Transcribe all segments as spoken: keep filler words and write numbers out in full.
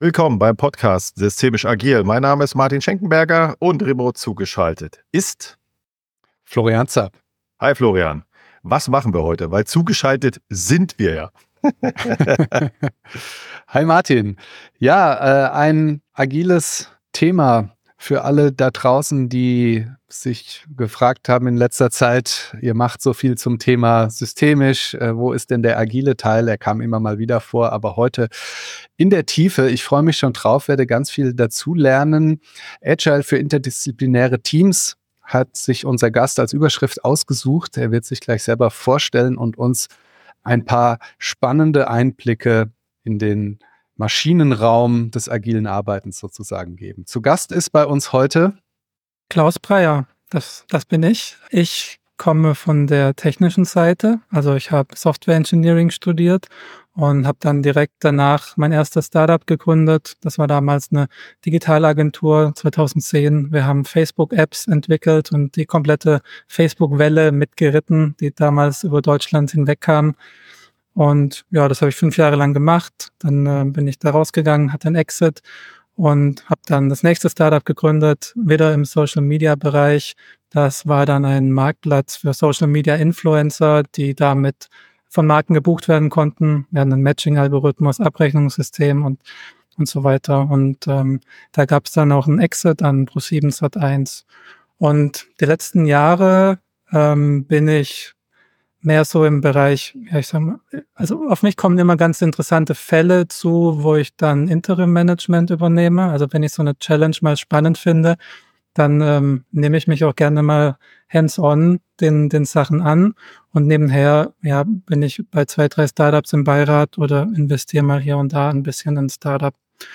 Willkommen beim Podcast Systemisch Agil. Mein Name ist Martin Schenkenberger und remote zugeschaltet ist Florian Zapp. Hi Florian, was machen wir heute? Weil zugeschaltet sind wir ja. Hi Martin. Ja, äh, ein agiles Thema für alle da draußen, die sich gefragt haben in letzter Zeit, ihr macht so viel zum Thema systemisch, äh, wo ist denn der agile Teil? Er kam immer mal wieder vor, aber heute in der Tiefe. Ich freue mich schon drauf, werde ganz viel dazu lernen. Agile für interdisziplinäre Teams hat sich unser Gast als Überschrift ausgesucht. Er wird sich gleich selber vorstellen und uns ein paar spannende Einblicke in den Maschinenraum des agilen Arbeitens sozusagen geben. Zu Gast ist bei uns heute Klaus Breyer, das, das bin ich. Ich komme von der technischen Seite, also ich habe Software Engineering studiert und habe dann direkt danach mein erstes Startup gegründet. Das war damals eine Digitalagentur zweitausendzehn. Wir haben Facebook-Apps entwickelt und die komplette Facebook-Welle mitgeritten, die damals über Deutschland hinweg kam. Und ja, das habe ich fünf Jahre lang gemacht. Dann äh, bin ich da rausgegangen, hatte einen Exit und habe dann das nächste Startup gegründet, wieder im Social-Media-Bereich. Das war dann ein Marktplatz für Social-Media-Influencer, die damit von Marken gebucht werden konnten. Wir hatten einen Matching-Algorithmus, Abrechnungssystem und und so weiter. Und ähm, da gab es dann auch einen Exit an ProSieben Sat eins. Und die letzten Jahre ähm, bin ich mehr so im Bereich, ja, ich sag mal, also auf mich kommen immer ganz interessante Fälle zu, wo ich dann Interim-Management übernehme. Also wenn ich so eine Challenge mal spannend finde, dann ähm, nehme ich mich auch gerne mal hands-on den, den Sachen an und nebenher, ja, bin ich bei zwei, drei Startups im Beirat oder investiere mal hier und da ein bisschen in Startup.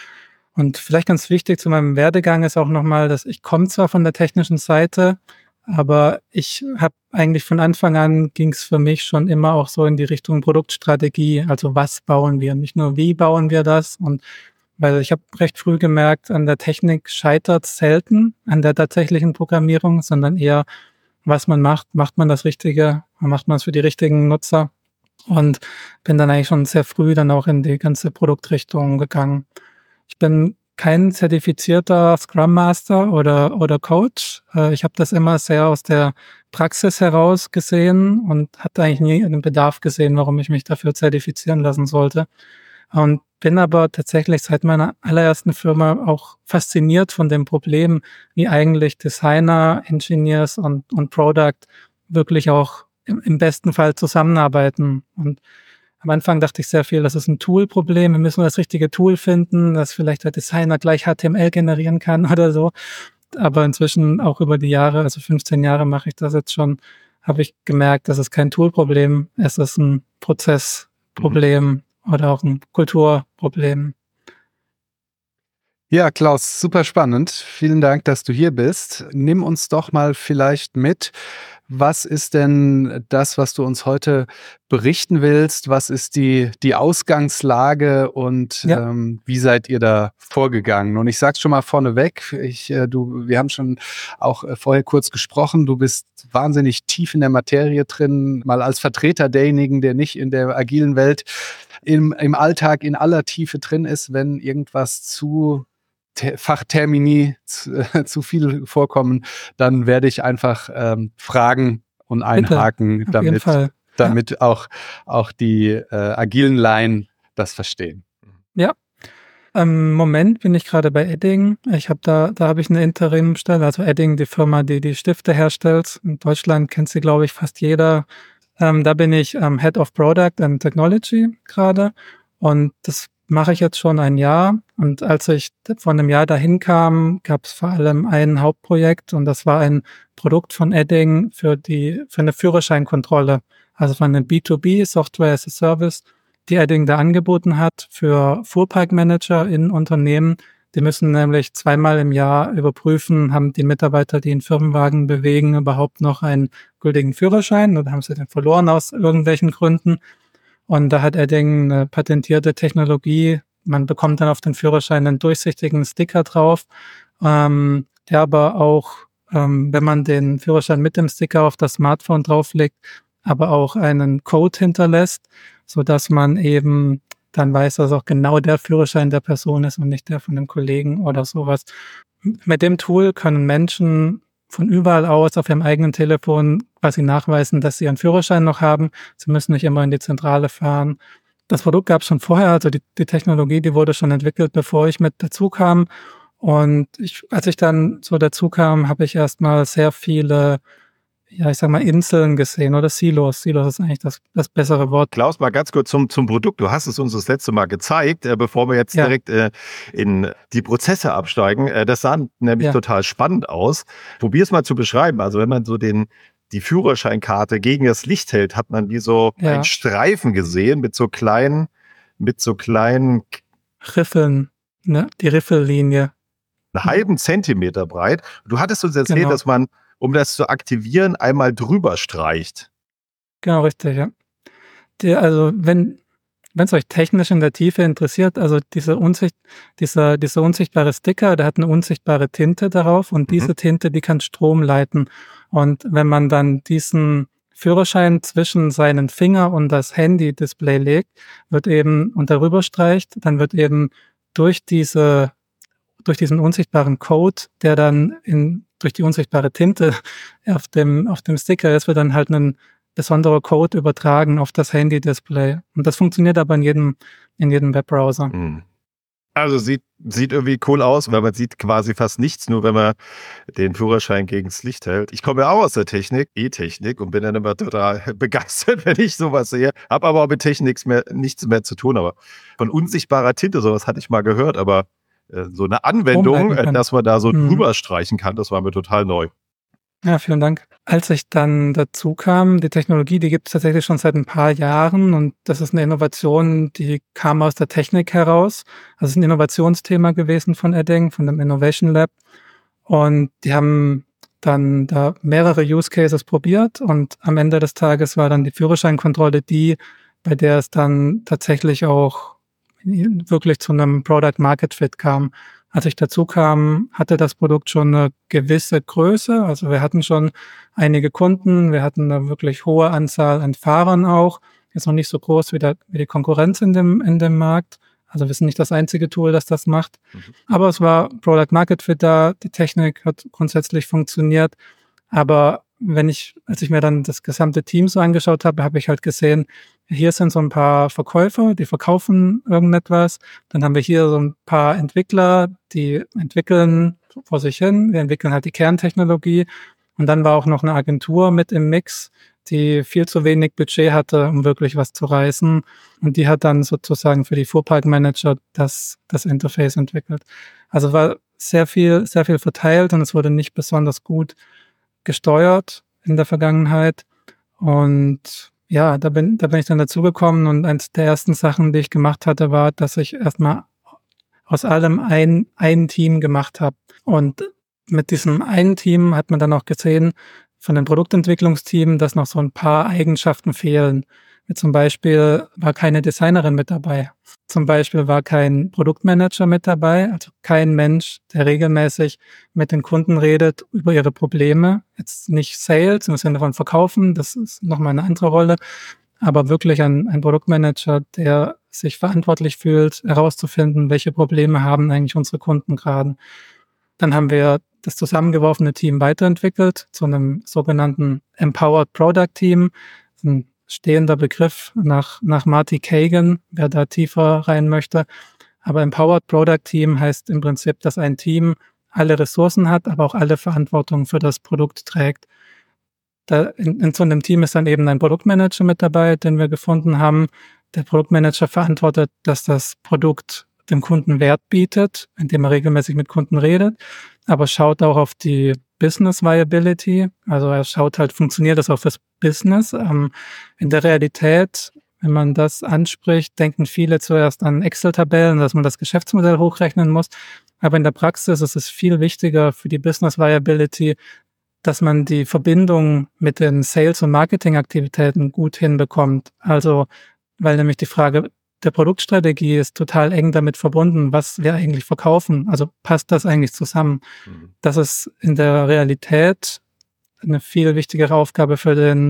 Und vielleicht ganz wichtig zu meinem Werdegang ist auch nochmal, dass ich komme zwar von der technischen Seite, aber ich habe eigentlich von Anfang an ging es für mich schon immer auch so in die Richtung Produktstrategie. Also was bauen wir? Nicht nur wie bauen wir das? Und weil ich habe recht früh gemerkt, an der Technik scheitert selten, an der tatsächlichen Programmierung, sondern eher, was man macht. Macht man das Richtige? Macht man es für die richtigen Nutzer? Und bin dann eigentlich schon sehr früh dann auch in die ganze Produktrichtung gegangen. Ich bin kein zertifizierter Scrum Master oder oder Coach. Ich habe das immer sehr aus der Praxis heraus gesehen und hatte eigentlich nie einen Bedarf gesehen, warum ich mich dafür zertifizieren lassen sollte. Und bin aber tatsächlich seit meiner allerersten Firma auch fasziniert von dem Problem, wie eigentlich Designer, Engineers und und Product wirklich auch im, im besten Fall zusammenarbeiten. Und am Anfang dachte ich sehr viel, das ist ein Tool-Problem. Wir müssen das richtige Tool finden, das vielleicht der Designer gleich H T M L generieren kann oder so. Aber inzwischen auch über die Jahre, also fünfzehn Jahre mache ich das jetzt schon, habe ich gemerkt, das ist kein Tool-Problem, es ist ein Prozessproblem oder auch ein Kulturproblem. Ja, Klaus, super spannend. Vielen Dank, dass du hier bist. Nimm uns doch mal vielleicht mit. Was ist denn das, was du uns heute berichten willst? Was ist die, die Ausgangslage und Ja. ähm, wie seid ihr da vorgegangen? Und ich sag's schon mal vorneweg, ich, äh, du, wir haben schon auch äh, vorher kurz gesprochen, du bist wahnsinnig tief in der Materie drin, mal als Vertreter derjenigen, der nicht in der agilen Welt im, im Alltag in aller Tiefe drin ist, wenn irgendwas zu Fachtermini zu, äh, zu viel vorkommen, dann werde ich einfach ähm, fragen und einhaken, Bitte, auf damit, jeden Fall. damit ja. auch, auch die äh, agilen Laien das verstehen. Ja. Im Moment bin ich gerade bei Edding. Ich habe da, da habe ich eine Interimstelle, also Edding, die Firma, die die Stifte herstellt. In Deutschland kennt sie, glaube ich, fast jeder. Ähm, da bin ich ähm, Head of Product and Technology gerade und das mache ich jetzt schon ein Jahr. Und als ich vor einem Jahr dahin kam, gab es vor allem ein Hauptprojekt und das war ein Produkt von Edding für die für eine Führerscheinkontrolle. Also von eine B zwei B Software as a Service, die Edding da angeboten hat für Fuhrparkmanager in Unternehmen. Die müssen nämlich zweimal im Jahr überprüfen, haben die Mitarbeiter, die einen Firmenwagen bewegen, überhaupt noch einen gültigen Führerschein oder haben sie den verloren aus irgendwelchen Gründen. Und da hat Edding eine patentierte Technologie. Man bekommt dann auf den Führerschein einen durchsichtigen Sticker drauf, ähm, der aber auch, ähm, wenn man den Führerschein mit dem Sticker auf das Smartphone drauflegt, aber auch einen Code hinterlässt, so dass man eben dann weiß, dass auch genau der Führerschein der Person ist und nicht der von dem Kollegen oder sowas. Mit dem Tool können Menschen von überall aus auf ihrem eigenen Telefon quasi nachweisen, dass sie einen Führerschein noch haben. Sie müssen nicht immer in die Zentrale fahren. Das Produkt gab es schon vorher, also die, die Technologie, die wurde schon entwickelt, bevor ich mit dazu kam. Und ich, als ich dann so dazu kam, habe ich erstmal sehr viele, ja, ich sag mal, Inseln gesehen oder Silos. Silos ist eigentlich das, das bessere Wort. Klaus, mal ganz kurz zum, zum Produkt. Du hast es uns das letzte Mal gezeigt, äh, bevor wir jetzt ja. direkt äh, in die Prozesse absteigen. Äh, das sah nämlich ja. total spannend aus. Probier es mal zu beschreiben. Also wenn man so den die Führerscheinkarte gegen das Licht hält, hat man wie so ja. einen Streifen gesehen mit so kleinen, mit so kleinen Riffeln, ne? Die Riffellinie. Einen halben Zentimeter breit. Du hattest uns erzählt, genau. dass man, um das zu aktivieren, einmal drüber streicht. Genau, richtig, ja. Die, also wenn wenn es euch technisch in der Tiefe interessiert, also diese Unsicht, dieser, dieser unsichtbare Sticker, der hat eine unsichtbare Tinte darauf und mhm. diese Tinte, die kann Strom leiten. Und wenn man dann diesen Führerschein zwischen seinen Finger und das Handy-Display legt, wird eben und darüber streicht, dann wird eben durch diese, durch diesen unsichtbaren Code, der dann in, durch die unsichtbare Tinte auf dem, auf dem Sticker ist, wird dann halt ein besonderer Code übertragen auf das Handy-Display. Und das funktioniert aber in jedem, in jedem Webbrowser. Also sieht, sieht irgendwie cool aus, weil man sieht quasi fast nichts, nur wenn man den Führerschein gegens Licht hält. Ich komme ja auch aus der Technik, E-Technik, und bin dann immer total begeistert, wenn ich sowas sehe. Hab aber auch mit Technik mehr, nichts mehr zu tun. Aber von unsichtbarer Tinte, sowas hatte ich mal gehört, aber äh, so eine Anwendung, äh, dass man da so mhm. drüber streichen kann, das war mir total neu. Ja, vielen Dank. Als ich dann dazu kam, die Technologie, die gibt es tatsächlich schon seit ein paar Jahren und das ist eine Innovation, die kam aus der Technik heraus. Also es ist ein Innovationsthema gewesen von Edding, von dem Innovation Lab, und die haben dann da mehrere Use Cases probiert und am Ende des Tages war dann die Führerscheinkontrolle die, bei der es dann tatsächlich auch wirklich zu einem Product Market Fit kam. Als ich dazu kam, hatte das Produkt schon eine gewisse Größe. Also wir hatten schon einige Kunden, wir hatten eine wirklich hohe Anzahl an Fahrern auch. Ist noch nicht so groß wie, der, wie die Konkurrenz in dem, in dem Markt. Also wir sind nicht das einzige Tool, das das macht. Mhm. Aber es war Product Market Fit da, die Technik hat grundsätzlich funktioniert. Aber wenn ich, als ich mir dann das gesamte Team so angeschaut habe, habe ich halt gesehen, hier sind so ein paar Verkäufer, die verkaufen irgendetwas. Dann haben wir hier so ein paar Entwickler, die entwickeln vor sich hin. Wir entwickeln halt die Kerntechnologie. Und dann war auch noch eine Agentur mit im Mix, die viel zu wenig Budget hatte, um wirklich was zu reißen. Und die hat dann sozusagen für die Fuhrparkmanager das, das Interface entwickelt. Also war sehr viel, sehr viel verteilt und es wurde nicht besonders gut gesteuert in der Vergangenheit. Und ja, da bin, da bin ich dann dazugekommen und eins der ersten Sachen, die ich gemacht hatte, war, dass ich erstmal aus allem ein, ein Team gemacht habe. Und mit diesem einen Team hat man dann auch gesehen, von dem Produktentwicklungsteam, dass noch so ein paar Eigenschaften fehlen. Wie zum Beispiel war keine Designerin mit dabei. Zum Beispiel war kein Produktmanager mit dabei, also kein Mensch, der regelmäßig mit den Kunden redet über ihre Probleme. Jetzt nicht Sales im Sinne von Verkaufen, das ist nochmal eine andere Rolle, aber wirklich ein, ein Produktmanager, der sich verantwortlich fühlt, herauszufinden, welche Probleme haben eigentlich unsere Kunden gerade. Dann haben wir das zusammengeworfene Team weiterentwickelt zu einem sogenannten Empowered Product Team. Das ist ein stehender Begriff nach, nach Marty Kagan, wer da tiefer rein möchte. Aber Empowered Product Team heißt im Prinzip, dass ein Team alle Ressourcen hat, aber auch alle Verantwortung für das Produkt trägt. Da in, in so einem Team ist dann eben ein Produktmanager mit dabei, den wir gefunden haben. Der Produktmanager verantwortet, dass das Produkt dem Kunden Wert bietet, indem er regelmäßig mit Kunden redet, aber schaut auch auf die Business Viability. Also er schaut halt, funktioniert das auch fürs Business? Ähm, in der Realität, wenn man das anspricht, denken viele zuerst an Excel-Tabellen, dass man das Geschäftsmodell hochrechnen muss. Aber in der Praxis ist es viel wichtiger für die Business Viability, dass man die Verbindung mit den Sales- und Marketingaktivitäten gut hinbekommt. Also, weil nämlich die Frage der Produktstrategie ist total eng damit verbunden, was wir eigentlich verkaufen. Also passt das eigentlich zusammen? Mhm. Das ist in der Realität eine viel wichtigere Aufgabe für den,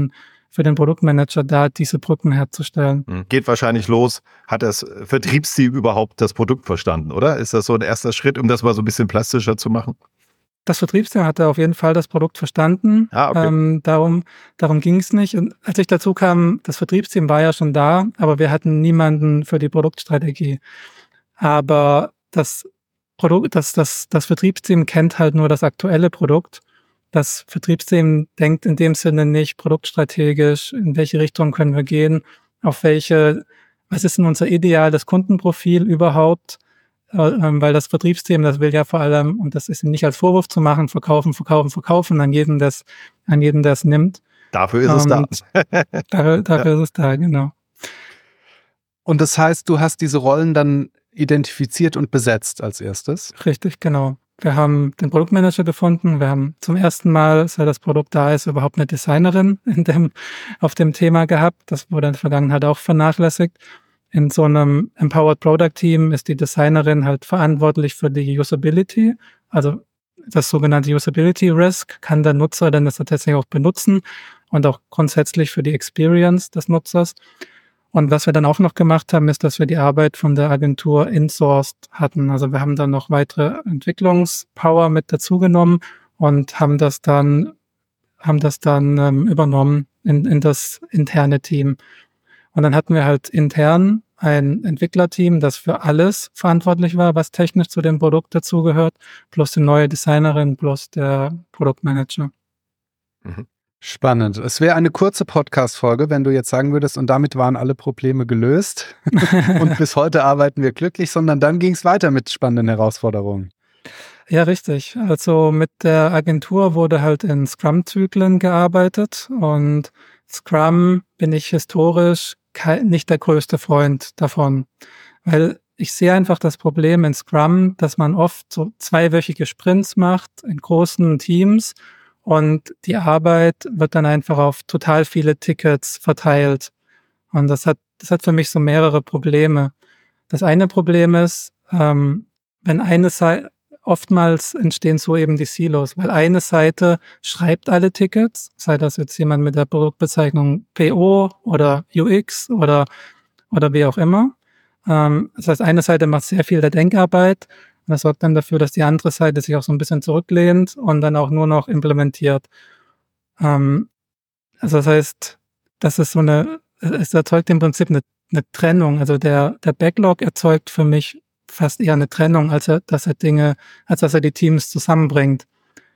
für den Produktmanager da, diese Brücken herzustellen. Geht wahrscheinlich los. Hat das Vertriebsteam überhaupt das Produkt verstanden, oder? Ist das so ein erster Schritt, um das mal so ein bisschen plastischer zu machen? Das Vertriebsteam hatte auf jeden Fall das Produkt verstanden. Ah, okay. ähm, darum darum ging es nicht. Und als ich dazu kam, das Vertriebsteam war ja schon da, aber wir hatten niemanden für die Produktstrategie. Aber das Produkt, das, das, das Vertriebsteam kennt halt nur das aktuelle Produkt. Das Vertriebsteam denkt in dem Sinne nicht produktstrategisch, in welche Richtung können wir gehen, auf welche, was ist denn unser ideales Kundenprofil überhaupt? Weil das Vertriebsteam, das will ja vor allem, und das ist nicht als Vorwurf zu machen, verkaufen, verkaufen, verkaufen an jeden, das, an jeden, der es nimmt. Dafür ist es da. dafür dafür ja. ist es da, genau. Und das heißt, du hast diese Rollen dann identifiziert und besetzt als erstes? Richtig, genau. Wir haben den Produktmanager gefunden. Wir haben zum ersten Mal, seit das Produkt da ist, überhaupt eine Designerin in dem, auf dem Thema gehabt. Das wurde in der Vergangenheit auch vernachlässigt. In so einem Empowered Product Team ist die Designerin halt verantwortlich für die Usability. Also das sogenannte Usability Risk kann der Nutzer dann das tatsächlich auch benutzen und auch grundsätzlich für die Experience des Nutzers. Und was wir dann auch noch gemacht haben, ist, dass wir die Arbeit von der Agentur insourced hatten. Also wir haben dann noch weitere Entwicklungspower mit dazugenommen und haben das dann, haben das dann ähm, übernommen in, in das interne Team. Und dann hatten wir halt intern ein Entwicklerteam, das für alles verantwortlich war, was technisch zu dem Produkt dazugehört, plus die neue Designerin, plus der Produktmanager. Mhm. Spannend. Es wäre eine kurze Podcast-Folge, wenn du jetzt sagen würdest, und damit waren alle Probleme gelöst und bis heute arbeiten wir glücklich, sondern dann ging es weiter mit spannenden Herausforderungen. Ja, richtig. Also mit der Agentur wurde halt in Scrum-Zyklen gearbeitet und Scrum bin ich historisch nicht der größte Freund davon, weil ich sehe einfach das Problem in Scrum, dass man oft so zweiwöchige Sprints macht in großen Teams und die Arbeit wird dann einfach auf total viele Tickets verteilt. Und das hat, das hat für mich so mehrere Probleme. Das eine Problem ist, ähm, wenn eine Seite, oftmals entstehen so eben die Silos, weil eine Seite schreibt alle Tickets, sei das jetzt jemand mit der Produktbezeichnung P O oder U X oder, oder wie auch immer. Ähm, das heißt, eine Seite macht sehr viel der Denkarbeit. Und das sorgt dann dafür, dass die andere Seite sich auch so ein bisschen zurücklehnt und dann auch nur noch implementiert. Ähm, also das heißt, das ist so eine, es erzeugt im Prinzip eine, eine Trennung. Also der, der Backlog erzeugt für mich fast eher eine Trennung, als er, dass er Dinge, als dass er die Teams zusammenbringt.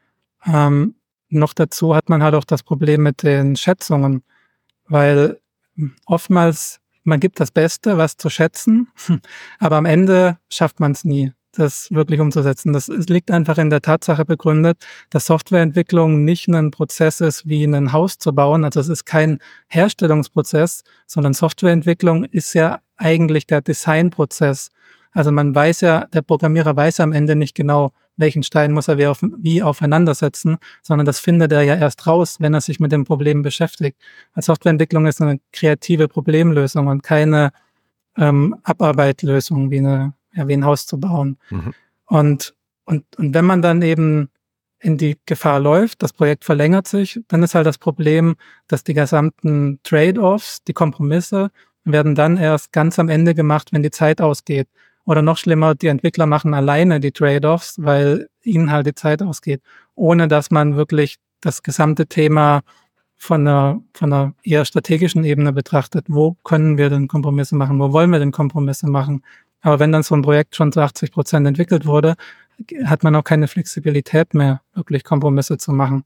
Ähm, noch dazu hat man halt auch das Problem mit den Schätzungen, weil oftmals, man gibt das Beste, was zu schätzen, aber am Ende schafft man es nie, das wirklich umzusetzen. Das liegt einfach in der Tatsache begründet, dass Softwareentwicklung nicht ein Prozess ist, wie ein Haus zu bauen. Also es ist kein Herstellungsprozess, sondern Softwareentwicklung ist ja eigentlich der Designprozess. Also man weiß ja, der Programmierer weiß ja am Ende nicht genau, welchen Stein muss er wie, auf, wie aufeinandersetzen, sondern das findet er ja erst raus, wenn er sich mit dem Problem beschäftigt. Also Softwareentwicklung ist eine kreative Problemlösung und keine ähm, Abarbeitlösung, wie, eine, ja, wie ein Haus zu bauen. Mhm. Und, und, und wenn man dann eben in die Gefahr läuft, das Projekt verlängert sich, dann ist halt das Problem, dass die gesamten Trade-offs, die Kompromisse, werden dann erst ganz am Ende gemacht, wenn die Zeit ausgeht. Oder noch schlimmer, die Entwickler machen alleine die Trade-offs, weil ihnen halt die Zeit ausgeht, ohne dass man wirklich das gesamte Thema von einer, von einer eher strategischen Ebene betrachtet. Wo können wir denn Kompromisse machen? Wo wollen wir denn Kompromisse machen? Aber wenn dann so ein Projekt schon zu achtzig Prozent entwickelt wurde, hat man auch keine Flexibilität mehr, wirklich Kompromisse zu machen.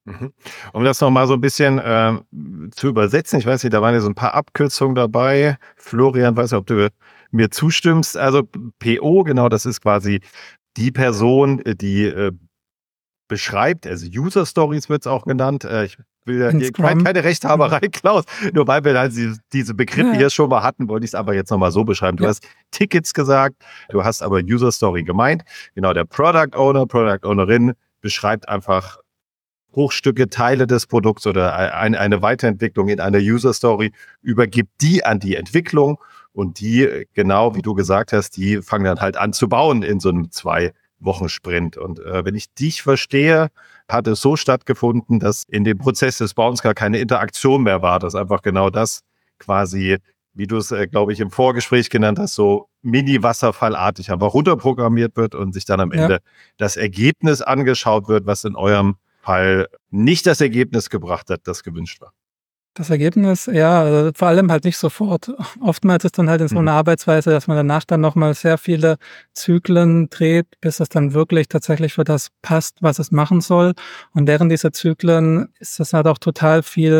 Um das nochmal so ein bisschen äh, zu übersetzen, ich weiß nicht, da waren ja so ein paar Abkürzungen dabei. Florian, weiß nicht, ob du mir zustimmst. Also P O, genau, das ist quasi die Person, die äh, beschreibt, also User Stories wird es auch genannt. Äh, ich will ja hier keine, keine Rechthaberei, Klaus, nur weil wir halt diese Begriffe ja. hier schon mal hatten, wollte ich es aber jetzt nochmal so beschreiben. Du ja. hast Tickets gesagt, du hast aber User Story gemeint. Genau, der Product Owner, Product Ownerin beschreibt einfach Bruchstücke, Teile des Produkts oder eine, eine Weiterentwicklung in einer User Story, übergibt die an die Entwicklung und die, genau wie du gesagt hast, die fangen dann halt an zu bauen in so einem zwei Wochensprint. Und äh, wenn ich dich verstehe, hat es so stattgefunden, dass in dem Prozess des Bauens gar keine Interaktion mehr war, dass einfach genau das quasi, wie du es, äh, glaube ich, im Vorgespräch genannt hast, so mini-wasserfallartig einfach runterprogrammiert wird und sich dann am Ja. Ende das Ergebnis angeschaut wird, was in eurem Fall nicht das Ergebnis gebracht hat, das gewünscht war. Das Ergebnis, ja, also vor allem halt nicht sofort. Oftmals ist dann halt in so einer Mhm. Arbeitsweise, dass man danach dann nochmal sehr viele Zyklen dreht, bis es dann wirklich tatsächlich für das passt, was es machen soll. Und während dieser Zyklen ist das halt auch total viel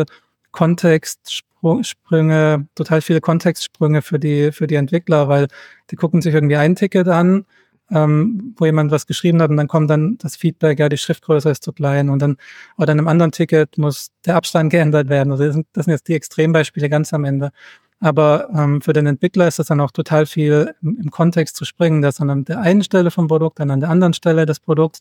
Kontextsprünge, total viele Kontextsprünge für die, für die Entwickler, weil die gucken sich irgendwie ein Ticket an, ähm, wo jemand was geschrieben hat und dann kommt dann das Feedback, ja, die Schriftgröße ist zu klein und dann, oder in einem anderen Ticket muss der Abstand geändert werden. Also das sind, das sind jetzt die Extrembeispiele ganz am Ende. Aber ähm, für den Entwickler ist es dann auch total viel im, im Kontext zu springen. Der ist dann an der einen Stelle vom Produkt, dann an der anderen Stelle des Produkts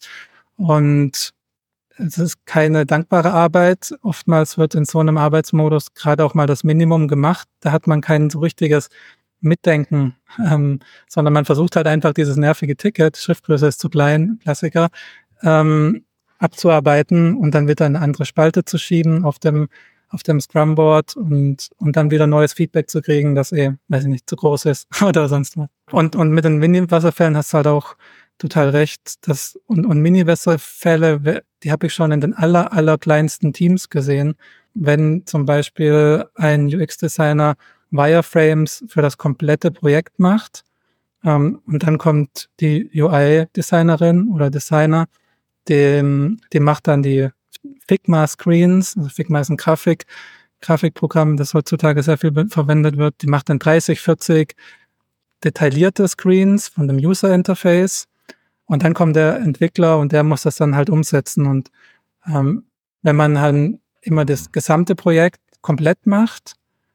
und es ist keine dankbare Arbeit. Oftmals wird in so einem Arbeitsmodus gerade auch mal das Minimum gemacht. Da hat man kein so richtiges Mitdenken, ähm, sondern man versucht halt einfach dieses nervige Ticket, Schriftgröße ist zu klein, Klassiker, ähm, abzuarbeiten und dann wieder eine andere Spalte zu schieben auf dem auf dem Scrum-Board und und dann wieder neues Feedback zu kriegen, das eh, weiß ich nicht, zu groß ist oder sonst was. Und und mit den Mini-Wasserfällen hast du halt auch total recht. Das, und und Mini-Wasserfälle, die habe ich schon in den aller, aller kleinsten Teams gesehen. Wenn zum Beispiel ein U X-Designer Wireframes für das komplette Projekt macht ähm, und dann kommt die U I-Designerin oder Designer, dem, dem macht dann die Figma-Screens, also Figma ist ein Grafik, Grafikprogramm, das heutzutage sehr viel verwendet wird, die macht dann dreißig, vierzig detaillierte Screens von dem User-Interface und dann kommt der Entwickler und der muss das dann halt umsetzen und ähm, wenn man halt immer das gesamte Projekt komplett macht,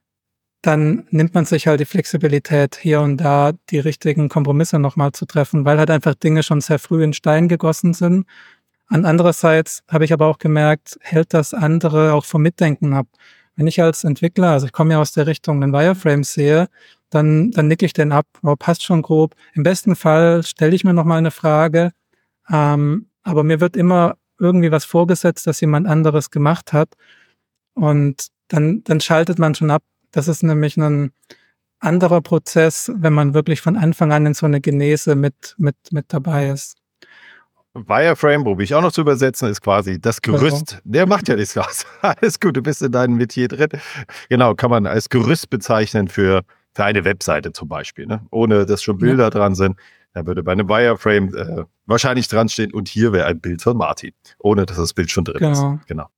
dann nimmt man sich halt die Flexibilität, hier und da die richtigen Kompromisse nochmal zu treffen, weil halt einfach Dinge schon sehr früh in Stein gegossen sind. An andererseits habe ich aber auch gemerkt, hält das andere auch vom Mitdenken ab. Wenn ich als Entwickler, also ich komme ja aus der Richtung, den Wireframes sehe, dann, dann nicke ich den ab, oh, passt schon grob. Im besten Fall stelle ich mir nochmal eine Frage, ähm, aber mir wird immer irgendwie was vorgesetzt, das jemand anderes gemacht hat und dann, dann schaltet man schon ab. Das ist nämlich ein anderer Prozess, wenn man wirklich von Anfang an in so eine Genese mit, mit, mit dabei ist. Wireframe, probiere ich auch noch zu übersetzen, ist quasi das Gerüst. Ja. Der macht ja nichts raus. Alles gut, du bist in deinem Metier drin. Genau, kann man als Gerüst bezeichnen für, für eine Webseite zum Beispiel. Ne? Ohne dass schon Bilder ja. dran sind. Da würde bei einem Wireframe äh, wahrscheinlich dran stehen und hier wäre ein Bild von Martin. Ohne dass das Bild schon drin genau. ist. Genau.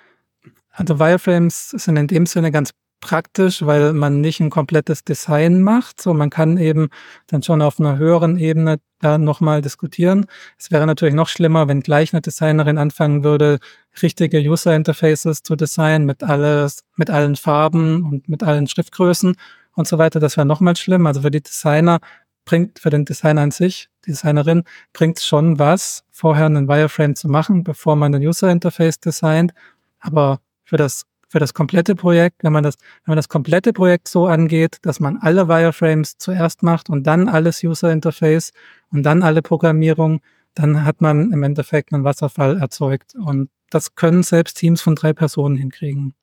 Also Wireframes sind in dem Sinne ganz praktisch, weil man nicht ein komplettes Design macht. So, man kann eben dann schon auf einer höheren Ebene da nochmal diskutieren. Es wäre natürlich noch schlimmer, wenn gleich eine Designerin anfangen würde, richtige User-Interfaces zu designen mit alles, mit allen Farben und mit allen Schriftgrößen und so weiter. Das wäre nochmal schlimm. Also für die Designer bringt, für den Designer an sich, die Designerin, bringt es schon was, vorher einen Wireframe zu machen, bevor man ein User-Interface designt. Aber für das für das komplette Projekt, wenn man das, wenn man das komplette Projekt so angeht, dass man alle Wireframes zuerst macht und dann alles User Interface und dann alle Programmierung, dann hat man im Endeffekt einen Wasserfall erzeugt. Und das können selbst Teams von drei Personen hinkriegen.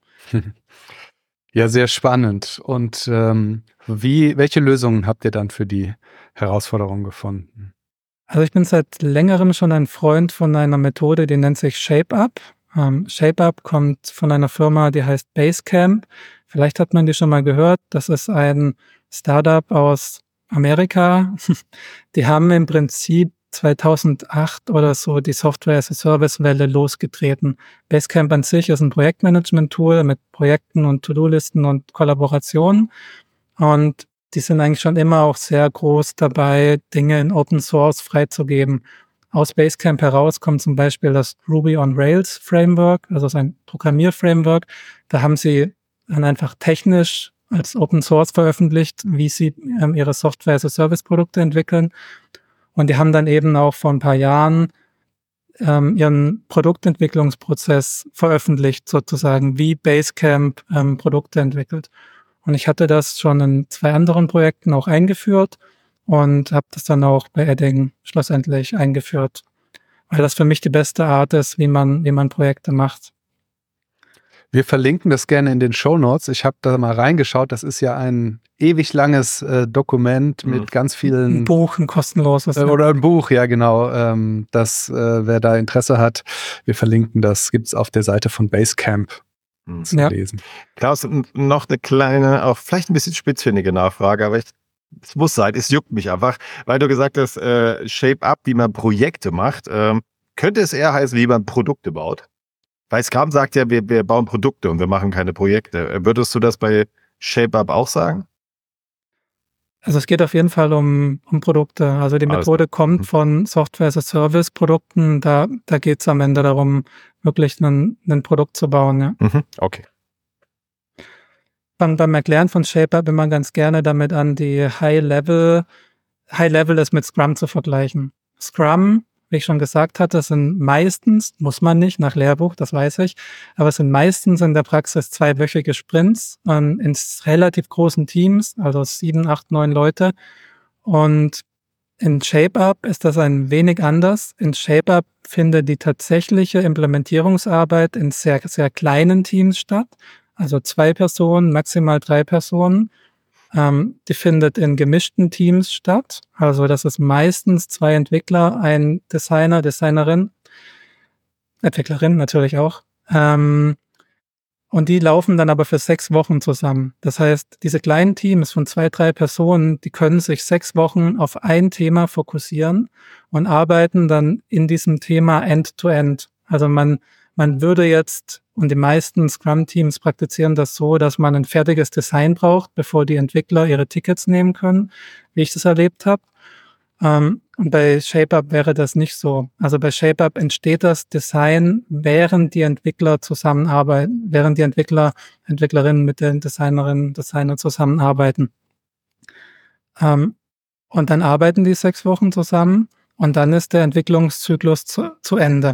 Ja, sehr spannend. Und ähm, wie, welche Lösungen habt ihr dann für die Herausforderung gefunden? Also ich bin seit längerem schon ein Freund von einer Methode, die nennt sich ShapeUp. Um, ShapeUp kommt von einer Firma, die heißt Basecamp. Vielleicht hat man die schon mal gehört. Das ist ein Startup aus Amerika. Die haben im Prinzip zweitausendacht oder so die Software-as-a-Service-Welle losgetreten. Basecamp an sich ist ein Projektmanagement-Tool mit Projekten und To-Do-Listen und Kollaborationen. Und die sind eigentlich schon immer auch sehr groß dabei, Dinge in Open Source freizugeben. Aus Basecamp heraus kommt zum Beispiel das Ruby on Rails Framework, also ein Programmierframework. Da haben sie dann einfach technisch als Open Source veröffentlicht, wie sie ähm, ihre Software-as-a-Service-Produkte entwickeln. Und die haben dann eben auch vor ein paar Jahren ähm, ihren Produktentwicklungsprozess veröffentlicht, sozusagen, wie Basecamp ähm, Produkte entwickelt. Und ich hatte das schon in zwei anderen Projekten auch eingeführt. und habe das dann auch bei Edding schlussendlich eingeführt, weil das für mich die beste Art ist, wie man, wie man Projekte macht. Wir verlinken das gerne in den Shownotes. Ich habe da mal reingeschaut. Das ist ja ein ewig langes äh, Dokument mit mhm. ganz vielen... Ein Buch, ein kostenloses. Äh, oder ein Buch, ja genau. Ähm, das, äh, wer da Interesse hat, wir verlinken das. Gibt es auf der Seite von Basecamp mhm. zu ja. lesen. Klaus, noch eine kleine, auch vielleicht ein bisschen spitzfindige Nachfrage, aber ich, es muss sein, es juckt mich einfach, weil du gesagt hast, äh, Shape Up, wie man Projekte macht. Ähm, könnte es eher heißen, wie man Produkte baut? Weil Scrum sagt ja, wir, wir bauen Produkte und wir machen keine Projekte. Würdest du das bei Shape Up auch sagen? Also es geht auf jeden Fall um, um Produkte. Also die Alles Methode kommt von Software-as-a-Service-Produkten. Da, da geht es am Ende darum, wirklich ein, ein Produkt zu bauen. Ja. Mhm. Okay. Beim, beim Erklären von Shape Up immer ganz gerne damit an, die High-Level, High-Level ist mit Scrum zu vergleichen. Scrum, wie ich schon gesagt hatte, sind meistens, muss man nicht nach Lehrbuch, das weiß ich, aber es sind meistens in der Praxis zweiwöchige Sprints ähm, in relativ großen Teams, also sieben, acht, neun Leute. Und in Shape Up ist das ein wenig anders. In Shape Up findet die tatsächliche Implementierungsarbeit in sehr, sehr kleinen Teams statt, also zwei Personen, maximal drei Personen. Ähm, die findet in gemischten Teams statt. Also das ist meistens zwei Entwickler, ein Designer, Designerin, Entwicklerin natürlich auch. Ähm, und die laufen dann aber für sechs Wochen zusammen. Das heißt, diese kleinen Teams von zwei, drei Personen, die können sich sechs Wochen auf ein Thema fokussieren und arbeiten dann in diesem Thema End-to-End. Also man Man würde jetzt, und die meisten Scrum-Teams praktizieren das so, dass man ein fertiges Design braucht, bevor die Entwickler ihre Tickets nehmen können, wie ich das erlebt habe. Ähm, und bei Shape Up wäre das nicht so. Also bei Shape Up entsteht das Design, während die Entwickler zusammenarbeiten, während die Entwickler, Entwicklerinnen mit den Designerinnen, Designern zusammenarbeiten. Ähm, und dann arbeiten die sechs Wochen zusammen und dann ist der Entwicklungszyklus zu, zu Ende.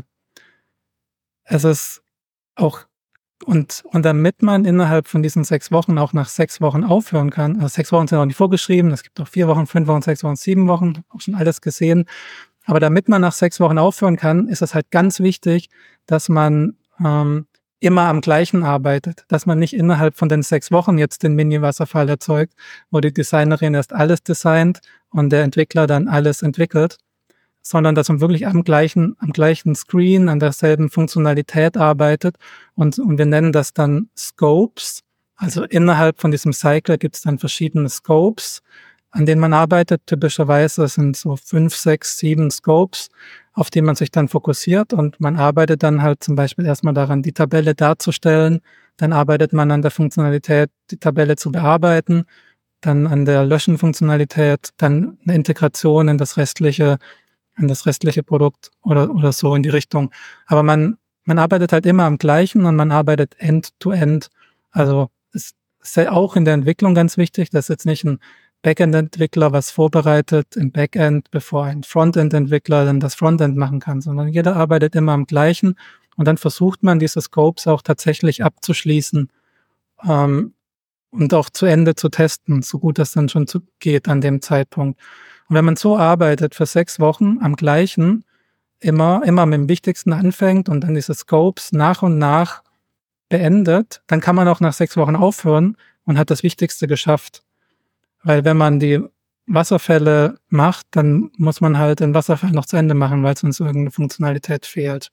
Es ist auch, und, und damit man innerhalb von diesen sechs Wochen auch nach sechs Wochen aufhören kann, also sechs Wochen sind auch nicht vorgeschrieben, es gibt auch vier Wochen, fünf Wochen, sechs Wochen, sieben Wochen, auch schon alles gesehen. Aber damit man nach sechs Wochen aufhören kann, ist es halt ganz wichtig, dass man ähm, immer am Gleichen arbeitet, dass man nicht innerhalb von den sechs Wochen jetzt den Mini-Wasserfall erzeugt, wo die Designerin erst alles designt und der Entwickler dann alles entwickelt, sondern dass man wirklich am gleichen, am gleichen Screen, an derselben Funktionalität arbeitet. Und, und wir nennen das dann Scopes. Also innerhalb von diesem Cycle gibt es dann verschiedene Scopes, an denen man arbeitet. Typischerweise sind so fünf, sechs, sieben Scopes, auf die man sich dann fokussiert. Und man arbeitet dann halt zum Beispiel erstmal daran, die Tabelle darzustellen. Dann arbeitet man an der Funktionalität, die Tabelle zu bearbeiten. Dann an der Löschen-Funktionalität, dann eine Integration in das restliche in das restliche Produkt oder oder so in die Richtung. Aber man man arbeitet halt immer am Gleichen und man arbeitet End-to-End. Also ist, ist ja auch in der Entwicklung ganz wichtig, dass jetzt nicht ein Backend-Entwickler was vorbereitet im Backend, bevor ein Frontend-Entwickler dann das Frontend machen kann, sondern jeder arbeitet immer am Gleichen und dann versucht man, diese Scopes auch tatsächlich abzuschließen ähm, und auch zu Ende zu testen, so gut das dann schon zu, geht an dem Zeitpunkt. Und wenn man so arbeitet für sechs Wochen am gleichen, immer, immer mit dem Wichtigsten anfängt und dann diese Scopes nach und nach beendet, dann kann man auch nach sechs Wochen aufhören und hat das Wichtigste geschafft. Weil wenn man die Wasserfälle macht, dann muss man halt den Wasserfall noch zu Ende machen, weil sonst irgendeine Funktionalität fehlt.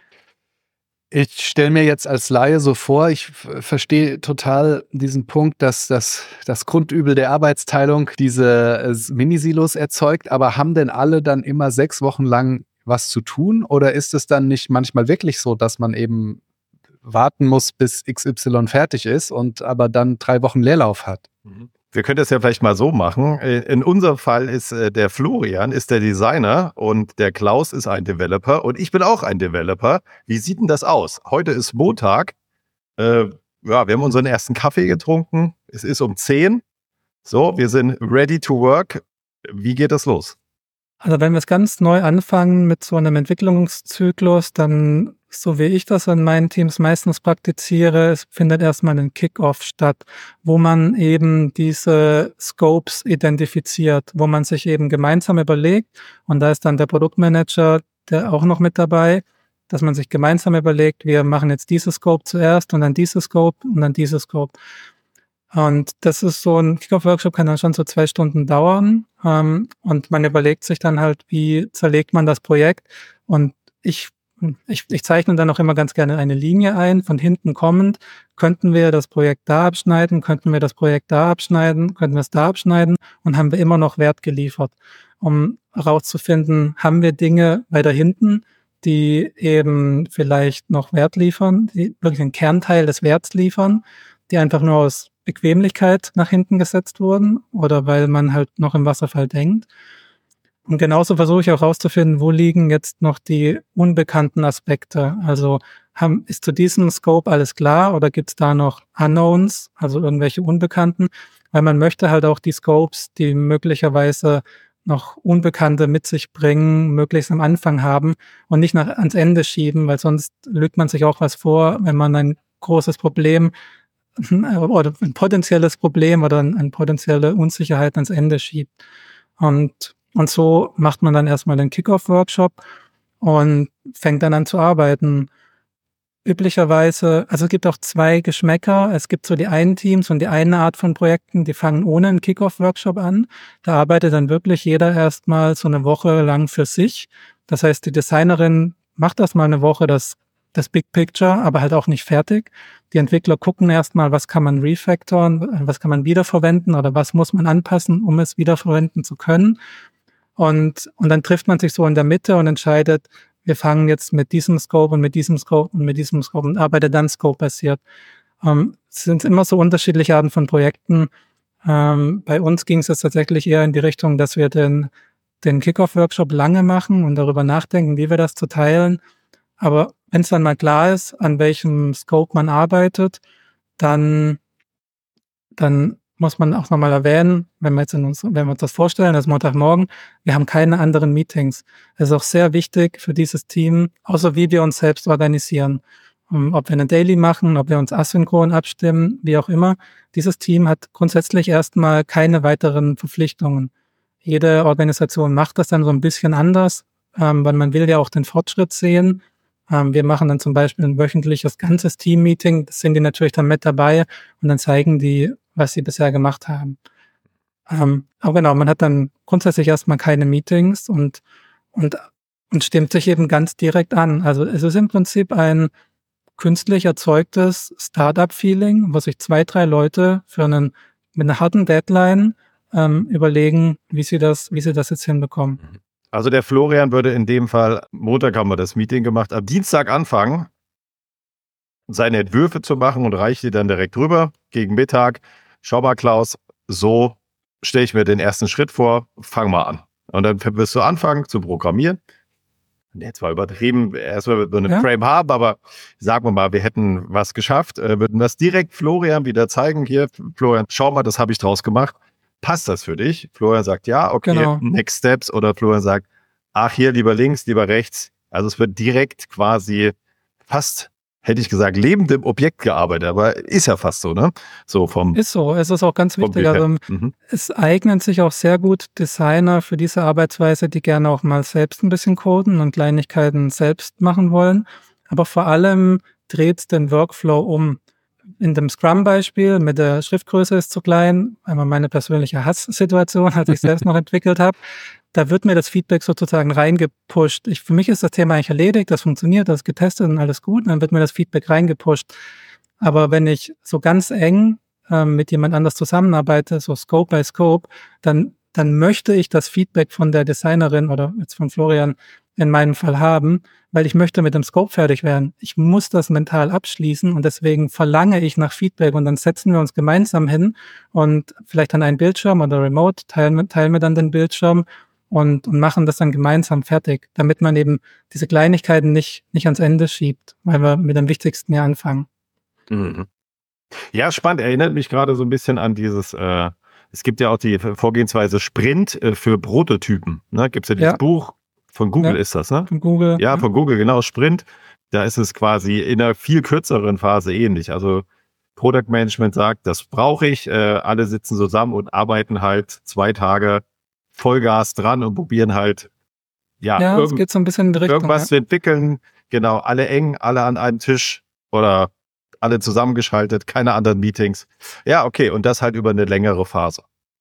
Ich stelle mir jetzt als Laie so vor, ich f- verstehe total diesen Punkt, dass das, das Grundübel der Arbeitsteilung diese äh, Minisilos erzeugt, aber haben denn alle dann immer sechs Wochen lang was zu tun? Oder ist es dann nicht manchmal wirklich so, dass man eben warten muss, bis X Y fertig ist und aber dann drei Wochen Leerlauf hat? Wir können das ja vielleicht mal so machen. In unserem Fall ist äh, der Florian ist der Designer und der Klaus ist ein Developer und ich bin auch ein Developer. Wie sieht denn das aus? Heute ist Montag. Äh, ja, wir haben unseren ersten Kaffee getrunken. Es ist um zehn. So, wir sind ready to work. Wie geht das los? Also wenn wir es ganz neu anfangen mit so einem Entwicklungszyklus, dann so wie ich das in meinen Teams meistens praktiziere, es findet erstmal ein Kick-Off statt, wo man eben diese Scopes identifiziert, wo man sich eben gemeinsam überlegt, und da ist dann der Produktmanager, der auch noch mit dabei, dass man sich gemeinsam überlegt, wir machen jetzt dieses Scope zuerst und dann dieses Scope und dann dieses Scope. Und das ist so ein Kick-Off-Workshop, kann dann schon so zwei Stunden dauern. Ähm, und man überlegt sich dann halt, wie zerlegt man das Projekt. Und ich, ich, ich zeichne dann auch immer ganz gerne eine Linie ein, von hinten kommend. Könnten wir das Projekt da abschneiden? Könnten wir das Projekt da abschneiden? Könnten wir es da abschneiden? Und haben wir immer noch Wert geliefert, um herauszufinden, haben wir Dinge weiter hinten, die eben vielleicht noch Wert liefern, die wirklich einen Kernteil des Werts liefern, die einfach nur aus Bequemlichkeit nach hinten gesetzt wurden oder weil man halt noch im Wasserfall denkt. Und genauso versuche ich auch herauszufinden, wo liegen jetzt noch die unbekannten Aspekte. Also haben, ist zu diesem Scope alles klar oder gibt es da noch Unknowns, also irgendwelche Unbekannten? Weil man möchte halt auch die Scopes, die möglicherweise noch Unbekannte mit sich bringen, möglichst am Anfang haben und nicht nach, ans Ende schieben, weil sonst lügt man sich auch was vor, wenn man ein großes Problem oder ein potenzielles Problem oder eine ein potenzielle Unsicherheit ans Ende schiebt. Und, und so macht man dann erstmal den Kick-Off-Workshop und fängt dann an zu arbeiten. Üblicherweise, also es gibt auch zwei Geschmäcker. Es gibt so die einen Teams und die eine Art von Projekten, die fangen ohne einen Kick-Off-Workshop an. Da arbeitet dann wirklich jeder erstmal so eine Woche lang für sich. Das heißt, die Designerin macht das mal eine Woche, das, das Big Picture, aber halt auch nicht fertig. Die Entwickler gucken erstmal, was kann man refactoren, was kann man wiederverwenden oder was muss man anpassen, um es wiederverwenden zu können. Und, und dann trifft man sich so in der Mitte und entscheidet, wir fangen jetzt mit diesem Scope und mit diesem Scope und mit diesem Scope und arbeiten dann Scope-basiert. Ähm, es sind immer so unterschiedliche Arten von Projekten. Ähm, bei uns ging es jetzt tatsächlich eher in die Richtung, dass wir den, den Kick-Off-Workshop lange machen und darüber nachdenken, wie wir das zu teilen. Aber wenn es dann mal klar ist, an welchem Scope man arbeitet, dann, dann muss man auch nochmal erwähnen, wenn wir jetzt in uns, wenn wir uns das vorstellen, das ist Montagmorgen, wir haben keine anderen Meetings. Das ist auch sehr wichtig für dieses Team, außer wie wir uns selbst organisieren. Um, ob wir eine Daily machen, ob wir uns asynchron abstimmen, wie auch immer. Dieses Team hat grundsätzlich erstmal keine weiteren Verpflichtungen. Jede Organisation macht das dann so ein bisschen anders, ähm, weil man will ja auch den Fortschritt sehen. Ähm, wir machen dann zum Beispiel ein wöchentliches ganzes Team-Meeting, das sind die natürlich dann mit dabei und dann zeigen die, was sie bisher gemacht haben. Ähm, aber genau, man hat dann grundsätzlich erstmal keine Meetings und, und, und stimmt sich eben ganz direkt an. Also es ist im Prinzip ein künstlich erzeugtes Startup-Feeling, wo sich zwei, drei Leute für einen, mit einer harten Deadline ähm, überlegen, wie sie das, wie sie das jetzt hinbekommen. Also der Florian würde in dem Fall, Montag haben wir das Meeting gemacht, am Dienstag anfangen, seine Entwürfe zu machen und reicht die dann direkt rüber gegen Mittag. Schau mal, Klaus, so stelle ich mir den ersten Schritt vor, fang mal an. Und dann wirst du anfangen zu programmieren. Jetzt war übertrieben, erstmal wird man eine ja. Frame haben, aber sagen wir mal, wir hätten was geschafft, äh, würden das direkt Florian wieder zeigen. Hier, Florian, schau mal, das habe ich draus gemacht. Passt das für dich? Florian sagt ja, okay, genau. Next Steps. Oder Florian sagt, ach hier, lieber links, lieber rechts. Also es wird direkt quasi fast, hätte ich gesagt, lebend im Objekt gearbeitet, aber ist ja fast so, ne? So vom Ist so, es ist auch ganz wichtig. Also, mhm. Es eignen sich auch sehr gut Designer für diese Arbeitsweise, die gerne auch mal selbst ein bisschen coden und Kleinigkeiten selbst machen wollen. Aber vor allem dreht es den Workflow um. In dem Scrum-Beispiel mit der Schriftgröße ist zu klein, einmal meine persönliche Hasssituation, als ich selbst noch entwickelt habe, da wird mir das Feedback sozusagen reingepusht. Ich, für mich ist das Thema eigentlich erledigt, das funktioniert, das ist getestet und alles gut, und dann wird mir das Feedback reingepusht. Aber wenn ich so ganz eng ähm, mit jemand anders zusammenarbeite, so Scope by Scope, dann, dann möchte ich das Feedback von der Designerin oder jetzt von Florian in meinem Fall haben, weil ich möchte mit dem Scope fertig werden. Ich muss das mental abschließen und deswegen verlange ich nach Feedback und dann setzen wir uns gemeinsam hin und vielleicht an einen Bildschirm oder remote teilen, teilen wir dann den Bildschirm und, und machen das dann gemeinsam fertig, damit man eben diese Kleinigkeiten nicht, nicht ans Ende schiebt, weil wir mit dem Wichtigsten ja anfangen. Mhm. Ja, spannend. Erinnert mich gerade so ein bisschen an dieses, äh, es gibt ja auch die Vorgehensweise Sprint äh, für Prototypen. Ne? Gibt es ja dieses ja. Buch, Von Google Ja. ist das, ne? Von Google. Ja, von Google, genau, Sprint. Da ist es quasi in einer viel kürzeren Phase ähnlich. Also Product Management sagt, das brauche ich. Äh, alle sitzen zusammen und arbeiten halt zwei Tage Vollgas dran und probieren halt, ja, Ja, es irgend, geht so ein bisschen in die Richtung. irgendwas Ja. zu entwickeln. Genau, alle eng, alle an einem Tisch oder alle zusammengeschaltet, keine anderen Meetings. Ja, okay, und das halt über eine längere Phase.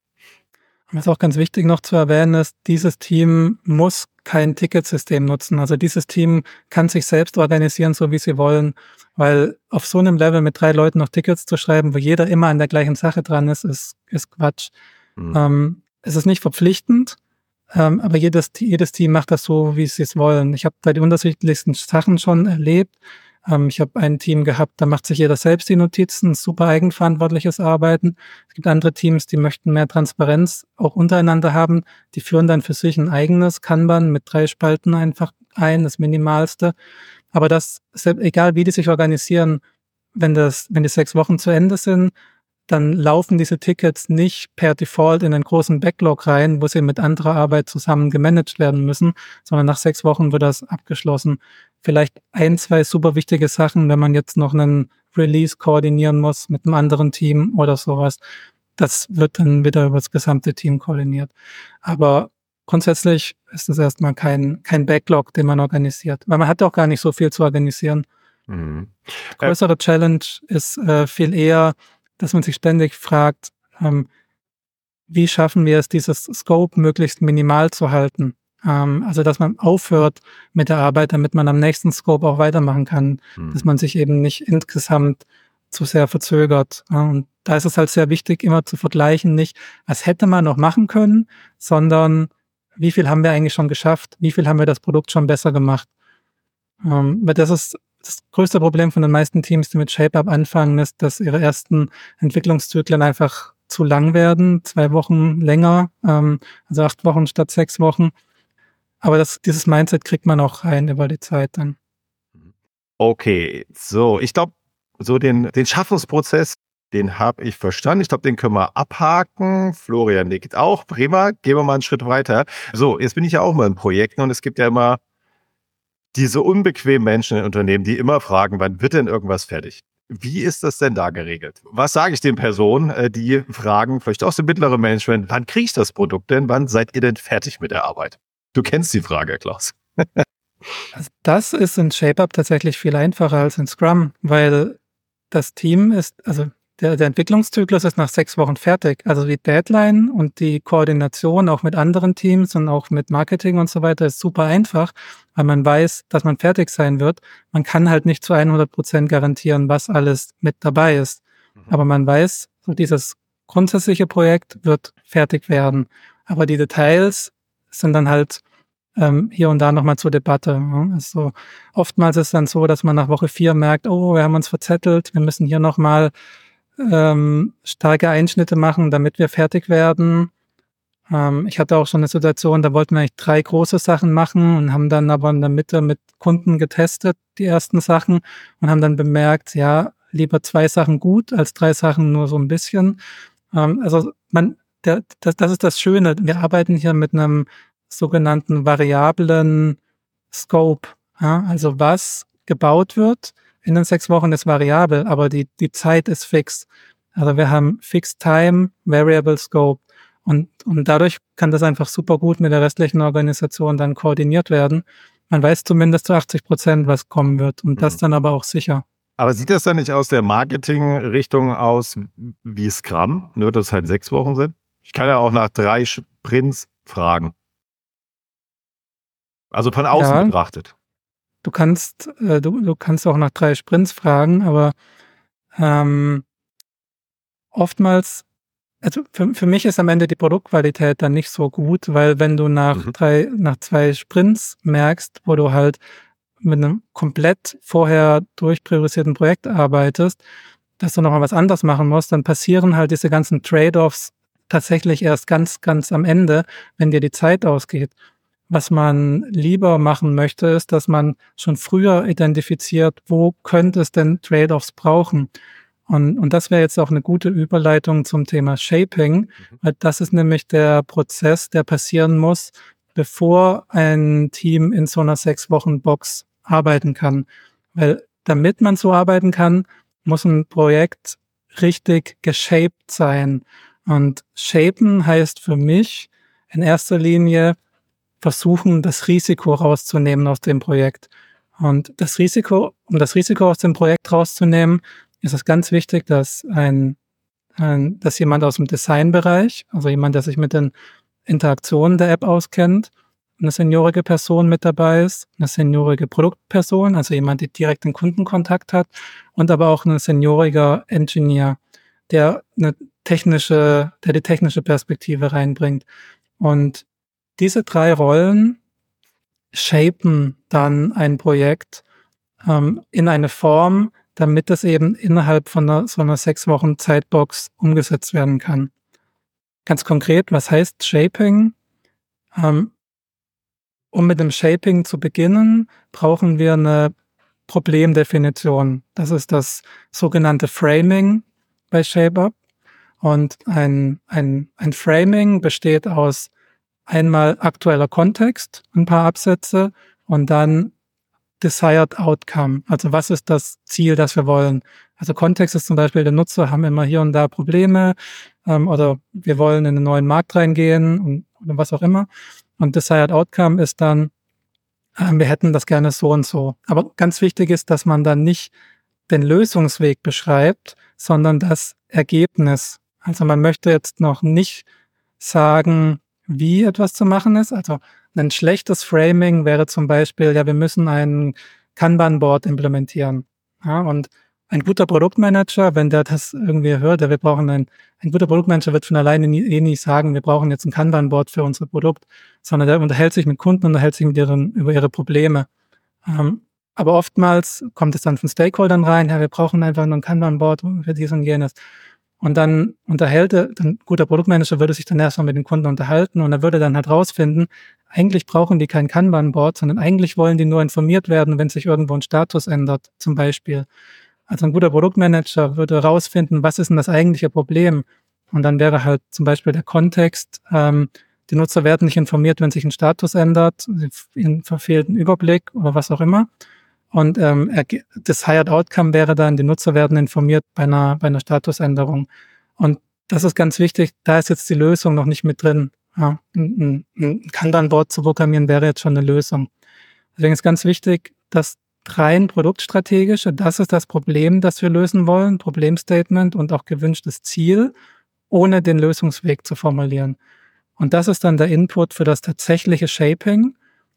Was auch ganz wichtig noch zu erwähnen ist, dieses Team muss kein Ticketsystem nutzen. Also dieses Team kann sich selbst organisieren, so wie sie wollen, weil auf so einem Level mit drei Leuten noch Tickets zu schreiben, wo jeder immer an der gleichen Sache dran ist, ist, ist Quatsch. Mhm. Ähm, es ist nicht verpflichtend, ähm, aber jedes, jedes Team macht das so, wie sie es wollen. Ich habe da die unterschiedlichsten Sachen schon erlebt. Ähm, ich habe ein Team gehabt, da macht sich jeder selbst die Notizen, super eigenverantwortliches Arbeiten. Es gibt andere Teams, die möchten mehr Transparenz auch untereinander haben. Die führen dann für sich ein eigenes Kanban mit drei Spalten einfach ein, das Minimalste. Aber das, egal wie die sich organisieren, wenn das, wenn die sechs Wochen zu Ende sind, dann laufen diese Tickets nicht per Default in einen großen Backlog rein, wo sie mit anderer Arbeit zusammen gemanagt werden müssen, sondern nach sechs Wochen wird das abgeschlossen. Vielleicht ein, zwei super wichtige Sachen, wenn man jetzt noch einen Release koordinieren muss mit einem anderen Team oder sowas. Das wird dann wieder über das gesamte Team koordiniert. Aber grundsätzlich ist es erstmal kein, kein Backlog, den man organisiert, weil man hat auch gar nicht so viel zu organisieren. Mhm. Größere Challenge ist äh, viel eher, dass man sich ständig fragt, ähm, wie schaffen wir es, dieses Scope möglichst minimal zu halten? Ähm, also, dass man aufhört mit der Arbeit, damit man am nächsten Scope auch weitermachen kann, Mhm. dass man sich eben nicht insgesamt zu sehr verzögert. Ja, und da ist es halt sehr wichtig, immer zu vergleichen, nicht, was hätte man noch machen können, sondern wie viel haben wir eigentlich schon geschafft? Wie viel haben wir das Produkt schon besser gemacht? Ähm, weil das ist das größte Problem von den meisten Teams, die mit ShapeUp anfangen, ist, dass ihre ersten Entwicklungszyklen einfach zu lang werden, zwei Wochen länger, ähm, also acht Wochen statt sechs Wochen. Aber das, dieses Mindset kriegt man auch rein über die Zeit dann. Okay, so, ich glaube, so den, den Schaffungsprozess, den habe ich verstanden. Ich glaube, den können wir abhaken. Florian nickt auch. Prima, gehen wir mal einen Schritt weiter. So, jetzt bin ich ja auch mal in Projekten und es gibt ja immer diese unbequemen Menschen in Unternehmen, die immer fragen, wann wird denn irgendwas fertig? Wie ist das denn da geregelt? Was sage ich den Personen, die fragen, vielleicht aus dem mittleren Management, wann kriege ich das Produkt denn? Wann seid ihr denn fertig mit der Arbeit? Du kennst die Frage, Klaus. Also das ist in ShapeUp tatsächlich viel einfacher als in Scrum, weil das Team ist, also der, der Entwicklungszyklus ist nach sechs Wochen fertig. Also die Deadline und die Koordination auch mit anderen Teams und auch mit Marketing und so weiter ist super einfach, weil man weiß, dass man fertig sein wird. Man kann halt nicht zu hundert Prozent garantieren, was alles mit dabei ist. Mhm. Aber man weiß, so dieses grundsätzliche Projekt wird fertig werden. Aber die Details sind dann halt ähm, hier und da nochmal zur Debatte. Ja. Also oftmals ist es dann so, dass man nach Woche vier merkt, oh, wir haben uns verzettelt, wir müssen hier nochmal ähm, starke Einschnitte machen, damit wir fertig werden. Ähm, ich hatte auch schon eine Situation, da wollten wir eigentlich drei große Sachen machen und haben dann aber in der Mitte mit Kunden getestet, die ersten Sachen, und haben dann bemerkt, ja, lieber zwei Sachen gut als drei Sachen nur so ein bisschen. Ähm, also man, der, das, das ist das Schöne. Wir arbeiten hier mit einem sogenannten variablen Scope. Ja? Also was gebaut wird in den sechs Wochen ist variabel, aber die, die Zeit ist fix. Also wir haben Fixed Time, Variable Scope. Und, und dadurch kann das einfach super gut mit der restlichen Organisation dann koordiniert werden. Man weiß zumindest zu achtzig Prozent, was kommen wird. Und das dann aber auch sicher. Aber sieht das dann nicht aus der Marketing-Richtung aus wie Scrum? Nur, dass es halt sechs Wochen sind? Ich kann ja auch nach drei Sprints fragen. Also von außen ja. betrachtet. Du kannst, äh, du, du kannst auch nach drei Sprints fragen, aber ähm, oftmals, also für, für mich ist am Ende die Produktqualität dann nicht so gut, weil wenn du nach mhm. drei, nach zwei Sprints merkst, wo du halt mit einem komplett vorher durchpriorisierten Projekt arbeitest, dass du nochmal was anderes machen musst, dann passieren halt diese ganzen Trade-offs tatsächlich erst ganz, ganz am Ende, wenn dir die Zeit ausgeht. Was man lieber machen möchte, ist, dass man schon früher identifiziert, wo könnte es denn Trade-offs brauchen. Und, und das wäre jetzt auch eine gute Überleitung zum Thema Shaping, mhm. weil das ist nämlich der Prozess, der passieren muss, bevor ein Team in so einer sechs Wochen Box arbeiten kann. Weil damit man so arbeiten kann, muss ein Projekt richtig geshaped sein. Und shapen heißt für mich in erster Linie versuchen, das Risiko rauszunehmen aus dem Projekt. Und das Risiko, um das Risiko aus dem Projekt rauszunehmen, ist es ganz wichtig, dass ein, ein dass jemand aus dem Designbereich, also jemand, der sich mit den Interaktionen der App auskennt, eine seniorige Person mit dabei ist, eine seniorige Produktperson, also jemand, der direkt den Kundenkontakt hat, und aber auch ein senioriger Engineer, der eine technische, der die technische Perspektive reinbringt. Und diese drei Rollen shapen dann ein Projekt ähm, in eine Form, damit es eben innerhalb von einer, so einer sechs Wochen Zeitbox umgesetzt werden kann. Ganz konkret, was heißt Shaping? Ähm, um mit dem Shaping zu beginnen, brauchen wir eine Problemdefinition. Das ist das sogenannte Framing bei ShapeUp. Und ein, ein, ein Framing besteht aus einmal aktueller Kontext, ein paar Absätze, und dann Desired Outcome. Also was ist das Ziel, das wir wollen? Also Kontext ist zum Beispiel, der Nutzer haben immer hier und da Probleme ähm, oder wir wollen in einen neuen Markt reingehen und, oder was auch immer. Und Desired Outcome ist dann, äh, wir hätten das gerne so und so. Aber ganz wichtig ist, dass man dann nicht den Lösungsweg beschreibt, sondern das Ergebnis. Also man möchte jetzt noch nicht sagen, wie etwas zu machen ist. Also ein schlechtes Framing wäre zum Beispiel, ja, wir müssen ein Kanban-Board implementieren. Ja, und ein guter Produktmanager, wenn der das irgendwie hört, ja, wir brauchen ein, ein guter Produktmanager wird von alleine nie, eh nicht sagen, wir brauchen jetzt ein Kanban-Board für unser Produkt, sondern der unterhält sich mit Kunden, unterhält sich mit ihren, über ihre Probleme. Ähm, aber oftmals kommt es dann von Stakeholdern rein, ja, wir brauchen einfach nur ein Kanban-Board für dies und jenes. Und dann unterhält er, ein guter Produktmanager würde sich dann erstmal mit den Kunden unterhalten und er würde dann halt rausfinden, eigentlich brauchen die kein Kanban-Board, sondern eigentlich wollen die nur informiert werden, wenn sich irgendwo ein Status ändert, zum Beispiel. Also ein guter Produktmanager würde rausfinden, was ist denn das eigentliche Problem? Und dann wäre halt zum Beispiel der Kontext, ähm, die Nutzer werden nicht informiert, wenn sich ein Status ändert, ihnen verfehlt ein Überblick oder was auch immer. Und ähm, das Desired Outcome wäre dann, die Nutzer werden informiert bei einer, bei einer Statusänderung. Und das ist ganz wichtig, da ist jetzt die Lösung noch nicht mit drin. Ja, ein, ein Kanban-Board zu programmieren wäre jetzt schon eine Lösung. Deswegen ist ganz wichtig, das rein produktstrategische, das ist das Problem, das wir lösen wollen, Problemstatement und auch gewünschtes Ziel, ohne den Lösungsweg zu formulieren. Und das ist dann der Input für das tatsächliche Shaping.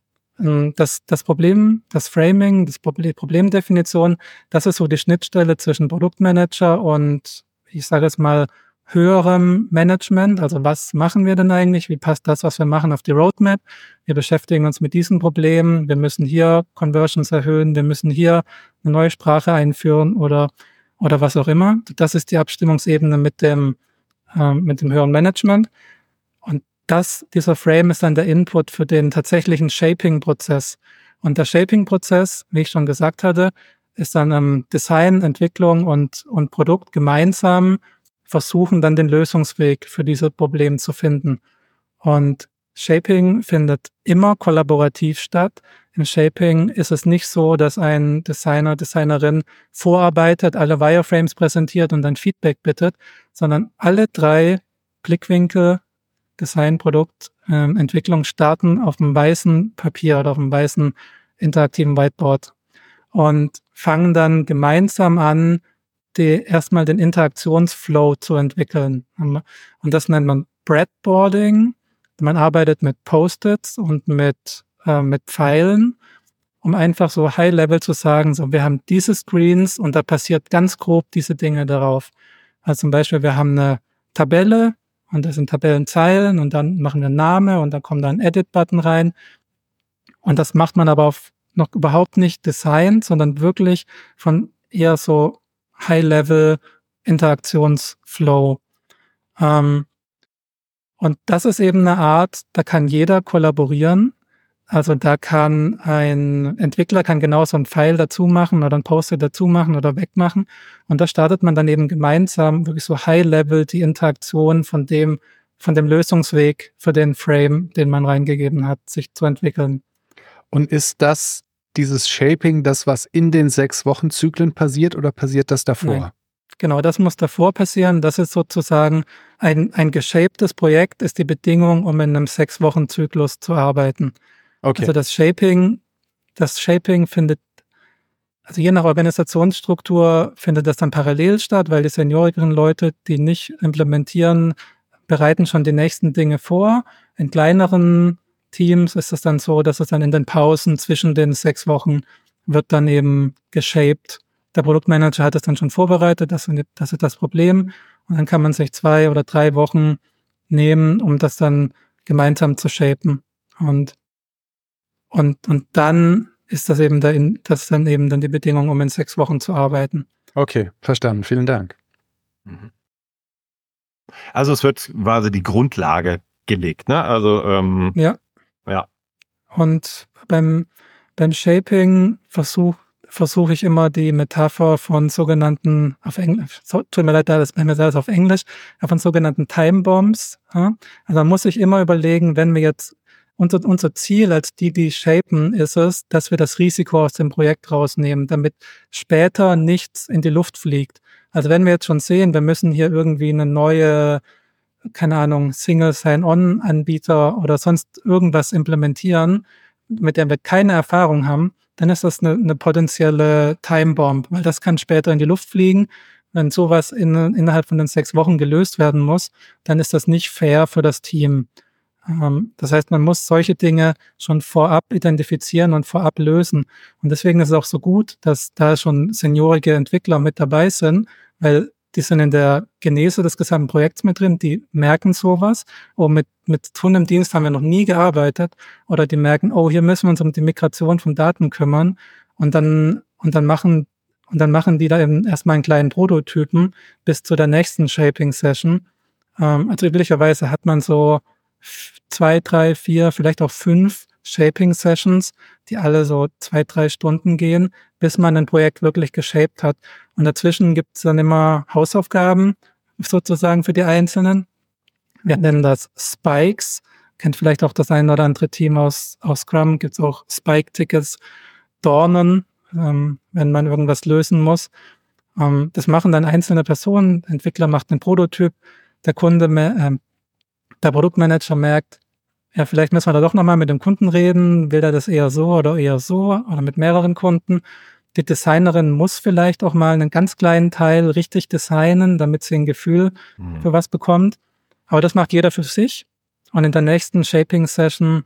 Das, das Problem, das Framing, das Problem, Problemdefinition, das ist so die Schnittstelle zwischen Produktmanager und, ich sage es mal, höherem Management. Also was machen wir denn eigentlich? Wie passt das, was wir machen, auf die Roadmap? Wir beschäftigen uns mit diesen Problemen. Wir müssen hier Conversions erhöhen. Wir müssen hier eine neue Sprache einführen oder, oder was auch immer. Das ist die Abstimmungsebene mit dem, äh, mit dem höheren Management. Und Das, dieser Frame ist dann der Input für den tatsächlichen Shaping-Prozess. Und der Shaping-Prozess, wie ich schon gesagt hatte, ist dann ähm, Design, Entwicklung und, und Produkt gemeinsam versuchen, dann den Lösungsweg für dieses Problem zu finden. Und Shaping findet immer kollaborativ statt. Im Shaping ist es nicht so, dass ein Designer, Designerin vorarbeitet, alle Wireframes präsentiert und dann Feedback bittet, sondern alle drei Blickwinkel, Design, Produkt, ähm, Entwicklung starten auf dem weißen Papier oder auf dem weißen interaktiven Whiteboard und fangen dann gemeinsam an, die, erstmal den Interaktionsflow zu entwickeln. Und das nennt man Breadboarding. Man arbeitet mit Post-its und mit, äh, mit Pfeilen, um einfach so High-Level zu sagen, so, wir haben diese Screens und da passiert ganz grob diese Dinge darauf. Also zum Beispiel, wir haben eine Tabelle, und das sind Tabellenzeilen und dann machen wir einen Namen und dann kommt da ein Edit-Button rein. Und das macht man aber auf noch überhaupt nicht Design, sondern wirklich von eher so High-Level-Interaktionsflow. Ähm, und das ist eben eine Art, da kann jeder kollaborieren. Also da kann ein Entwickler kann genauso einen File dazu machen oder ein Post-it dazu machen oder wegmachen. Und da startet man dann eben gemeinsam wirklich so High-Level die Interaktion von dem, von dem Lösungsweg für den Frame, den man reingegeben hat, sich zu entwickeln. Und ist das dieses Shaping, das was in den sechs Wochen Zyklen passiert oder passiert das davor? Nein. Genau, das muss davor passieren. Das ist sozusagen ein, ein geshaptes Projekt, ist die Bedingung, um in einem sechs Wochen Zyklus zu arbeiten. Okay. Also das Shaping, das Shaping findet, also je nach Organisationsstruktur findet das dann parallel statt, weil die seniorigeren Leute, die nicht implementieren, bereiten schon die nächsten Dinge vor. In kleineren Teams ist es dann so, dass es dann in den Pausen zwischen den sechs Wochen wird dann eben geshaped. Der Produktmanager hat es dann schon vorbereitet, das, das ist das Problem. Und dann kann man sich zwei oder drei Wochen nehmen, um das dann gemeinsam zu shapen. Und, und, und dann ist das eben der, das ist dann eben dann die Bedingung, um in sechs Wochen zu arbeiten. Okay, verstanden. Vielen Dank. Also es wird quasi die Grundlage gelegt, ne? Also ähm, ja. Ja. Und beim, beim Shaping versuche versuche ich immer die Metapher von sogenannten, auf Englisch, so, tut mir leid, das bei mir alles auf Englisch, von sogenannten Time Bombs. Ja? Also man muss sich immer überlegen, wenn wir jetzt, unser, unser Ziel als die, die shapen, ist es, dass wir das Risiko aus dem Projekt rausnehmen, damit später nichts in die Luft fliegt. Also wenn wir jetzt schon sehen, wir müssen hier irgendwie eine neue, keine Ahnung, Single Sign-On-Anbieter oder sonst irgendwas implementieren, mit dem wir keine Erfahrung haben, dann ist das eine, eine potenzielle Time-Bomb, weil das kann später in die Luft fliegen. Wenn sowas in, innerhalb von den sechs Wochen gelöst werden muss, dann ist das nicht fair für das Team. Ähm, das heißt, man muss solche Dinge schon vorab identifizieren und vorab lösen. Und deswegen ist es auch so gut, dass da schon seniorige Entwickler mit dabei sind, weil die sind in der Genese des gesamten Projekts mit drin, die merken sowas. Oh, mit, mit Tunnel Dienst haben wir noch nie gearbeitet. Oder die merken, oh, hier müssen wir uns um die Migration von Daten kümmern. Und dann, und dann machen, und dann machen die da eben erstmal einen kleinen Prototypen bis zu der nächsten Shaping-Session. Ähm, also üblicherweise hat man so zwei, drei, vier, vielleicht auch fünf Shaping-Sessions, die alle so zwei, drei Stunden gehen, bis man ein Projekt wirklich geshaped hat. Und dazwischen gibt es dann immer Hausaufgaben sozusagen für die Einzelnen. Wir nennen das Spikes. Kennt vielleicht auch das ein oder andere Team aus, aus Scrum. Gibt es auch Spike-Tickets, Dornen, ähm, wenn man irgendwas lösen muss. Ähm, das machen dann einzelne Personen. Der Entwickler macht einen Prototyp. Der Kunde, äh, der Produktmanager merkt, ja, vielleicht müssen wir da doch nochmal mit dem Kunden reden. Will er das eher so oder eher so oder mit mehreren Kunden? Die Designerin muss vielleicht auch mal einen ganz kleinen Teil richtig designen, damit sie ein Gefühl mhm. für was bekommt. Aber das macht jeder für sich. Und in der nächsten Shaping-Session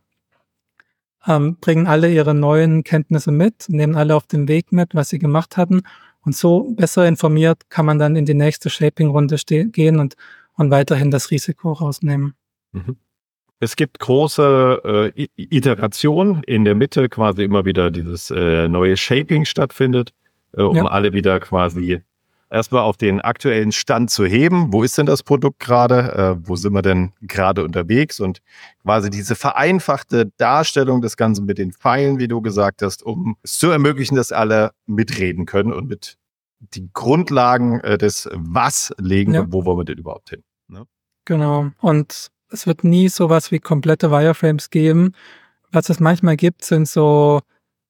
ähm, bringen alle ihre neuen Kenntnisse mit, nehmen alle auf den Weg mit, was sie gemacht hatten. Und so besser informiert kann man dann in die nächste Shaping-Runde ste- gehen und, und weiterhin das Risiko rausnehmen. Mhm. Es gibt große äh, Iterationen, in der Mitte quasi immer wieder dieses äh, neue Shaping stattfindet, äh, um ja. alle wieder quasi erstmal auf den aktuellen Stand zu heben. Wo ist denn das Produkt gerade? Äh, wo sind wir denn gerade unterwegs? Und quasi diese vereinfachte Darstellung des Ganzen mit den Pfeilen, wie du gesagt hast, um es zu ermöglichen, dass alle mitreden können und mit die Grundlagen äh, des Was legen, ja. wo wollen wir denn überhaupt hin? Ne? Genau. Und es wird nie sowas wie komplette Wireframes geben. Was es manchmal gibt, sind so,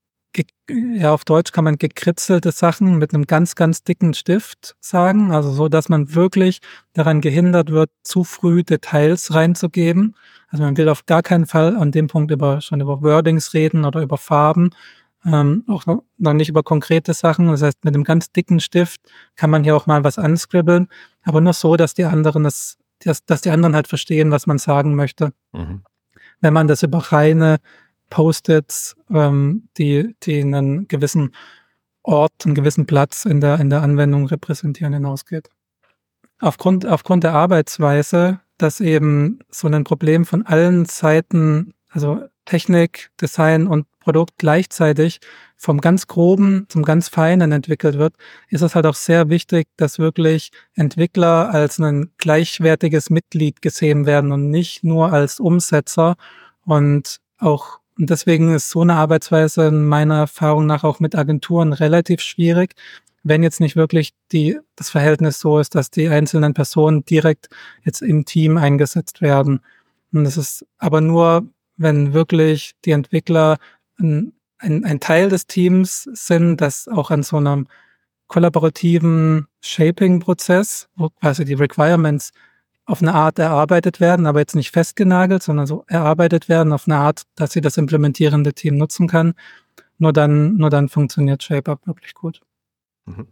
ja, auf Deutsch kann man gekritzelte Sachen mit einem ganz, ganz dicken Stift sagen. Also so, dass man wirklich daran gehindert wird, zu früh Details reinzugeben. Also man will auf gar keinen Fall an dem Punkt über schon über Wordings reden oder über Farben. Ähm, auch noch nicht über konkrete Sachen. Das heißt, mit einem ganz dicken Stift kann man hier auch mal was anscribbeln. Aber nur so, dass die anderen das Dass, dass die anderen halt verstehen, was man sagen möchte. Mhm. Wenn man das über reine Post-its, ähm, die, die einen gewissen Ort, einen gewissen Platz in der, in der Anwendung repräsentieren, hinausgeht. Aufgrund, aufgrund der Arbeitsweise, dass eben so ein Problem von allen Seiten, also Technik, Design und Produkt gleichzeitig vom ganz Groben zum ganz Feinen entwickelt wird, ist es halt auch sehr wichtig, dass wirklich Entwickler als ein gleichwertiges Mitglied gesehen werden und nicht nur als Umsetzer. Und auch und deswegen ist so eine Arbeitsweise in meiner Erfahrung nach auch mit Agenturen relativ schwierig, wenn jetzt nicht wirklich die, das Verhältnis so ist, dass die einzelnen Personen direkt jetzt im Team eingesetzt werden. Und das ist aber nur, wenn wirklich die Entwickler ein, ein, ein Teil des Teams sind, das auch an so einem kollaborativen Shaping-Prozess, wo quasi die Requirements auf eine Art erarbeitet werden, aber jetzt nicht festgenagelt, sondern so erarbeitet werden auf eine Art, dass sie das implementierende Team nutzen kann. Nur dann, nur dann funktioniert ShapeUp wirklich gut. Mhm.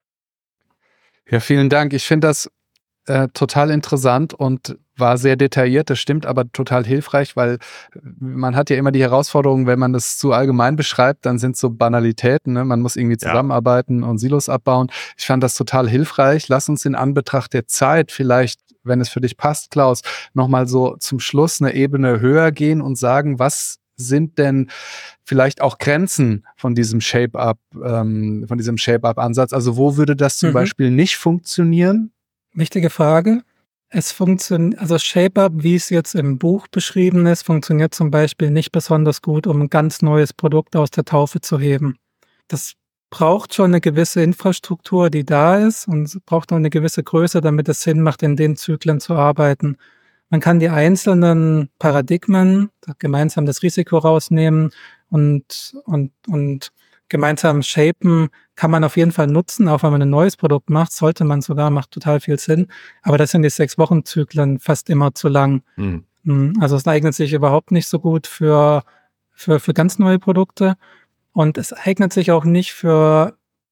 Ja, vielen Dank. Ich finde das äh, total interessant und war sehr detailliert. Das stimmt, aber total hilfreich, weil man hat ja immer die Herausforderung, wenn man das zu allgemein beschreibt, dann sind so Banalitäten, ne? Man muss irgendwie zusammenarbeiten ja. und Silos abbauen. Ich fand das total hilfreich. Lass uns in Anbetracht der Zeit vielleicht, wenn es für dich passt, Klaus, nochmal so zum Schluss eine Ebene höher gehen und sagen, was sind denn vielleicht auch Grenzen von diesem Shape-Up, ähm, von diesem Shape-Up-Ansatz? Also wo würde das zum mhm. Beispiel nicht funktionieren? Wichtige Frage. Es funktioniert, also ShapeUp, wie es jetzt im Buch beschrieben ist, funktioniert zum Beispiel nicht besonders gut, um ein ganz neues Produkt aus der Taufe zu heben. Das braucht schon eine gewisse Infrastruktur, die da ist, und es braucht auch eine gewisse Größe, damit es Sinn macht, in den Zyklen zu arbeiten. Man kann die einzelnen Paradigmen gemeinsam das Risiko rausnehmen und, und, und gemeinsam shapen kann man auf jeden Fall nutzen, auch wenn man ein neues Produkt macht, sollte man sogar, macht total viel Sinn. Aber das sind die sechs Wochen Zyklen fast immer zu lang. Mhm. Also es eignet sich überhaupt nicht so gut für, für, für ganz neue Produkte. Und es eignet sich auch nicht für,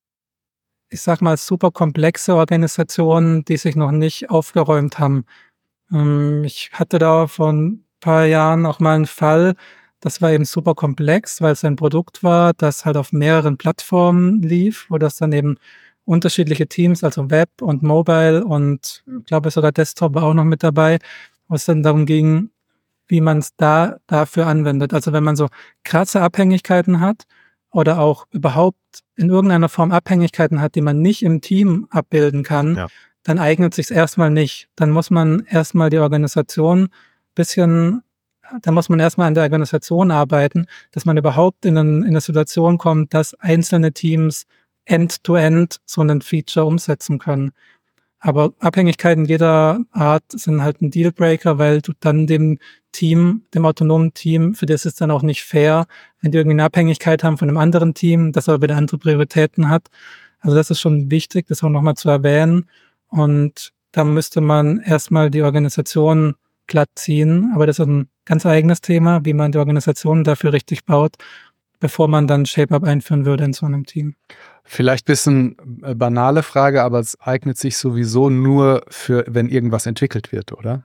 ich sag mal, super komplexe Organisationen, die sich noch nicht aufgeräumt haben. Ich hatte da vor ein paar Jahren auch mal einen Fall, das war eben super komplex, weil es ein Produkt war, das halt auf mehreren Plattformen lief, wo das dann eben unterschiedliche Teams, also Web und Mobile und ich glaube sogar Desktop war auch noch mit dabei, wo es dann darum ging, wie man es da dafür anwendet. Also wenn man so krasse Abhängigkeiten hat oder auch überhaupt in irgendeiner Form Abhängigkeiten hat, die man nicht im Team abbilden kann, ja. dann eignet sich es erstmal nicht. Dann muss man erstmal die Organisation bisschen, dann muss man erstmal an der Organisation arbeiten, dass man überhaupt in, ein, in eine Situation kommt, dass einzelne Teams end-to-end so ein Feature umsetzen können. Aber Abhängigkeiten jeder Art sind halt ein Dealbreaker, weil du dann dem Team, dem autonomen Team, für das ist dann auch nicht fair, wenn die irgendwie eine Abhängigkeit haben von einem anderen Team, das aber wieder andere Prioritäten hat. Also das ist schon wichtig, das auch nochmal zu erwähnen. Und da müsste man erstmal die Organisation glatt ziehen. Aber das ist ein ganz eigenes Thema, wie man die Organisation dafür richtig baut, bevor man dann ShapeUp einführen würde in so einem Team. Vielleicht ein bisschen banale Frage, aber es eignet sich sowieso nur für, wenn irgendwas entwickelt wird, oder?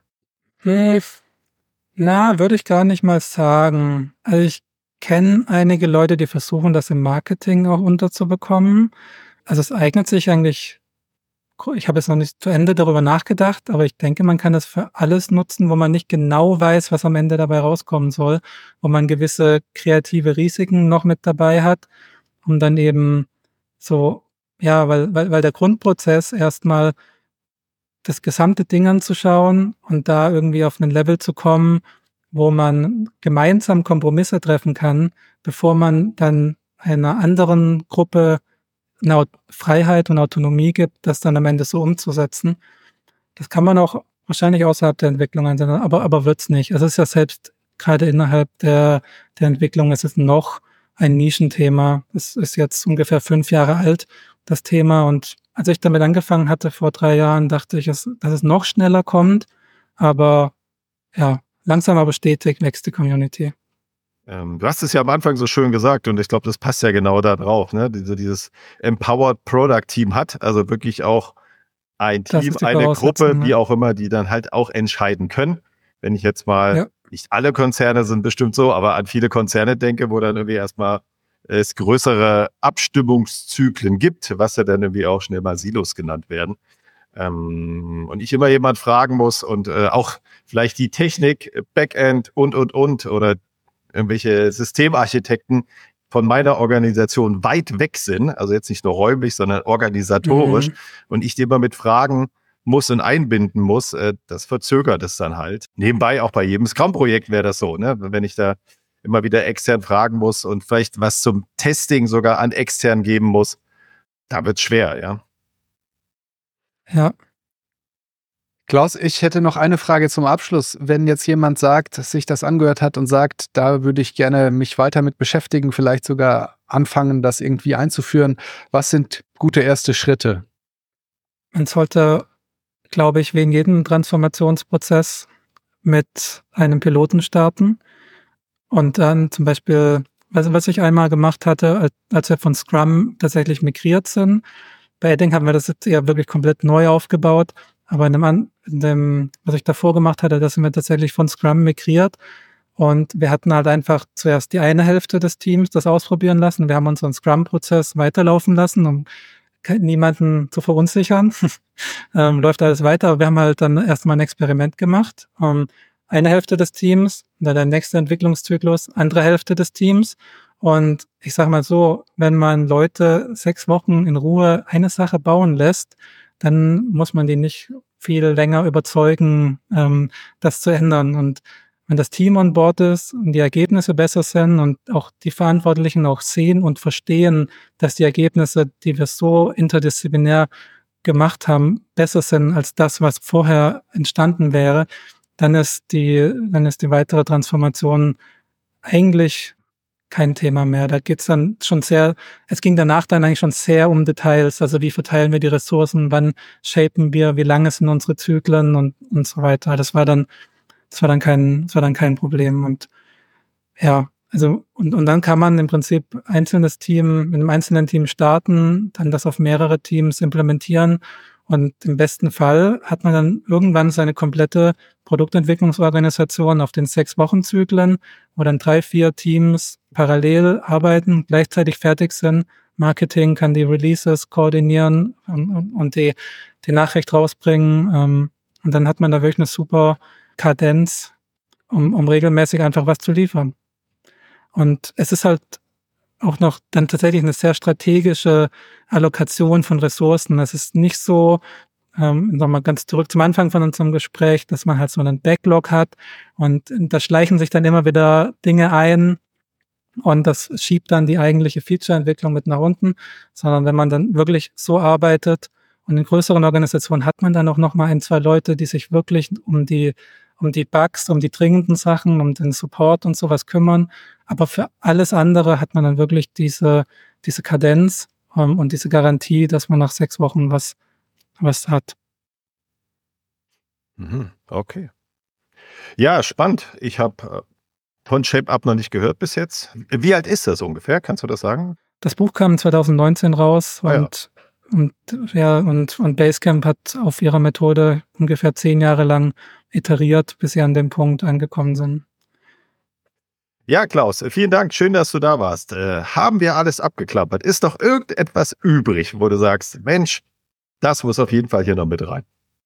Na, würde ich gar nicht mal sagen. Also ich kenne einige Leute, die versuchen, das im Marketing auch unterzubekommen. Also es eignet sich eigentlich, ich habe jetzt noch nicht zu Ende darüber nachgedacht, aber ich denke, man kann das für alles nutzen, wo man nicht genau weiß, was am Ende dabei rauskommen soll, wo man gewisse kreative Risiken noch mit dabei hat, um dann eben so, ja, weil, weil, weil der Grundprozess erstmal das gesamte Ding anzuschauen und da irgendwie auf ein Level zu kommen, wo man gemeinsam Kompromisse treffen kann, bevor man dann einer anderen Gruppe eine Freiheit und Autonomie gibt, das dann am Ende so umzusetzen. Das kann man auch wahrscheinlich außerhalb der Entwicklung einsetzen, aber, aber wird's nicht. Es ist ja selbst gerade innerhalb der, der Entwicklung, es ist noch ein Nischenthema. Es ist jetzt ungefähr fünf Jahre alt, das Thema. Und als ich damit angefangen hatte vor drei Jahren, dachte ich, dass es noch schneller kommt. Aber ja, langsam aber stetig wächst die Community. Ähm, du hast es ja am Anfang so schön gesagt und ich glaube, das passt ja genau da drauf, ne? Diese, dieses Empowered Product Team hat, also wirklich auch ein Team, eine Gruppe, wie auch immer, die dann halt auch entscheiden können. Wenn ich jetzt mal, ja. nicht alle Konzerne sind bestimmt so, aber an viele Konzerne denke, wo dann irgendwie erstmal es größere Abstimmungszyklen gibt, was ja dann irgendwie auch schnell mal Silos genannt werden. Ähm, und ich immer jemand fragen muss und äh, auch vielleicht die Technik, Backend und, und, und oder irgendwelche Systemarchitekten von meiner Organisation weit weg sind, also jetzt nicht nur räumlich, sondern organisatorisch, mhm. und ich die immer mit Fragen muss und einbinden muss, äh, das verzögert es dann halt. Nebenbei auch bei jedem Scrum-Projekt wäre das so, ne? Wenn ich da immer wieder extern fragen muss und vielleicht was zum Testing sogar an extern geben muss, da wird's schwer, ja. Ja. Klaus, ich hätte noch eine Frage zum Abschluss. Wenn jetzt jemand sagt, sich das angehört hat und sagt, da würde ich gerne mich weiter mit beschäftigen, vielleicht sogar anfangen, das irgendwie einzuführen, was sind gute erste Schritte? Man sollte, glaube ich, wie in jedem Transformationsprozess mit einem Piloten starten und dann zum Beispiel, was, was ich einmal gemacht hatte, als, als wir von Scrum tatsächlich migriert sind. Bei Edding haben wir das jetzt eher wirklich komplett neu aufgebaut, aber in dem, in dem, was ich davor gemacht hatte, da sind wir tatsächlich von Scrum migriert und wir hatten halt einfach zuerst die eine Hälfte des Teams das ausprobieren lassen. Wir haben unseren Scrum-Prozess weiterlaufen lassen, um niemanden zu verunsichern. ähm, läuft alles weiter, aber wir haben halt dann erstmal ein Experiment gemacht. Um, eine Hälfte des Teams, dann der nächste Entwicklungszyklus, andere Hälfte des Teams. Und ich sage mal so, wenn man Leute sechs Wochen in Ruhe eine Sache bauen lässt, dann muss man die nicht viel länger überzeugen, ähm, das zu ändern. Und wenn das Team on board ist und die Ergebnisse besser sind und auch die Verantwortlichen auch sehen und verstehen, dass die Ergebnisse, die wir so interdisziplinär gemacht haben, besser sind als das, was vorher entstanden wäre, dann ist die, dann ist die weitere Transformation eigentlich kein Thema mehr. Da geht's dann schon sehr, es ging danach dann eigentlich schon sehr um Details. Also wie verteilen wir die Ressourcen, wann shapen wir, wie lange sind unsere Zyklen und, und so weiter. Das war dann, das war dann kein, das war dann kein Problem. Und ja, also, und, und dann kann man im Prinzip einzelnes Team, mit einem einzelnen Team starten, dann das auf mehrere Teams implementieren. Und im besten Fall hat man dann irgendwann seine komplette Produktentwicklungsorganisation auf den sechs Wochen Zyklen, wo dann drei, vier Teams parallel arbeiten, gleichzeitig fertig sind. Marketing kann die Releases koordinieren und, und die, die Nachricht rausbringen. Und dann hat man da wirklich eine super Kadenz, um, um regelmäßig einfach was zu liefern. Und es ist halt auch noch dann tatsächlich eine sehr strategische Allokation von Ressourcen. Es ist nicht so, ähm, nochmal ganz zurück zum Anfang von unserem Gespräch, dass man halt so einen Backlog hat und da schleichen sich dann immer wieder Dinge ein und das schiebt dann die eigentliche Feature-Entwicklung mit nach unten, sondern wenn man dann wirklich so arbeitet und in größeren Organisationen hat man dann auch nochmal ein, zwei Leute, die sich wirklich um die um die Bugs, um die dringenden Sachen, um den Support und sowas kümmern. Aber für alles andere hat man dann wirklich diese, diese Kadenz um, und diese Garantie, dass man nach sechs Wochen was, was hat. Okay. Ja, spannend. Ich habe von ShapeUp noch nicht gehört bis jetzt. Wie alt ist das ungefähr? Kannst du das sagen? Das Buch kam zwanzig neunzehn raus ah, und, ja. und, ja, und, und Basecamp hat auf ihrer Methode ungefähr zehn Jahre lang iteriert, bis sie an dem Punkt angekommen sind. Ja, Klaus, vielen Dank. Schön, dass du da warst. Äh, haben wir alles abgeklappert? Ist doch irgendetwas übrig, wo du sagst, Mensch, das muss auf jeden Fall hier noch mit rein?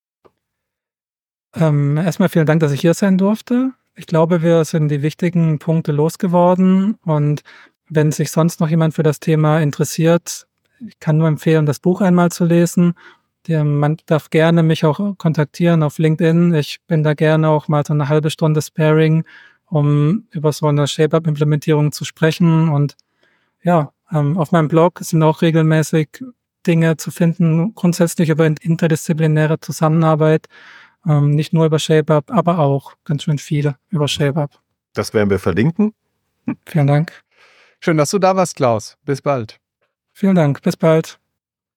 Ähm, erstmal vielen Dank, dass ich hier sein durfte. Ich glaube, wir sind die wichtigen Punkte losgeworden und wenn sich sonst noch jemand für das Thema interessiert, ich kann nur empfehlen, das Buch einmal zu lesen. Der, man darf gerne mich auch kontaktieren auf LinkedIn. Ich bin da gerne auch mal so eine halbe Stunde Sparring, um über so eine ShapeUp-Implementierung zu sprechen. Und ja, ähm, auf meinem Blog sind auch regelmäßig Dinge zu finden, grundsätzlich über interdisziplinäre Zusammenarbeit. Ähm, nicht nur über ShapeUp, aber auch ganz schön viele über ShapeUp. Das werden wir verlinken. Vielen Dank. Schön, dass du da warst, Klaus. Bis bald. Vielen Dank. Bis bald.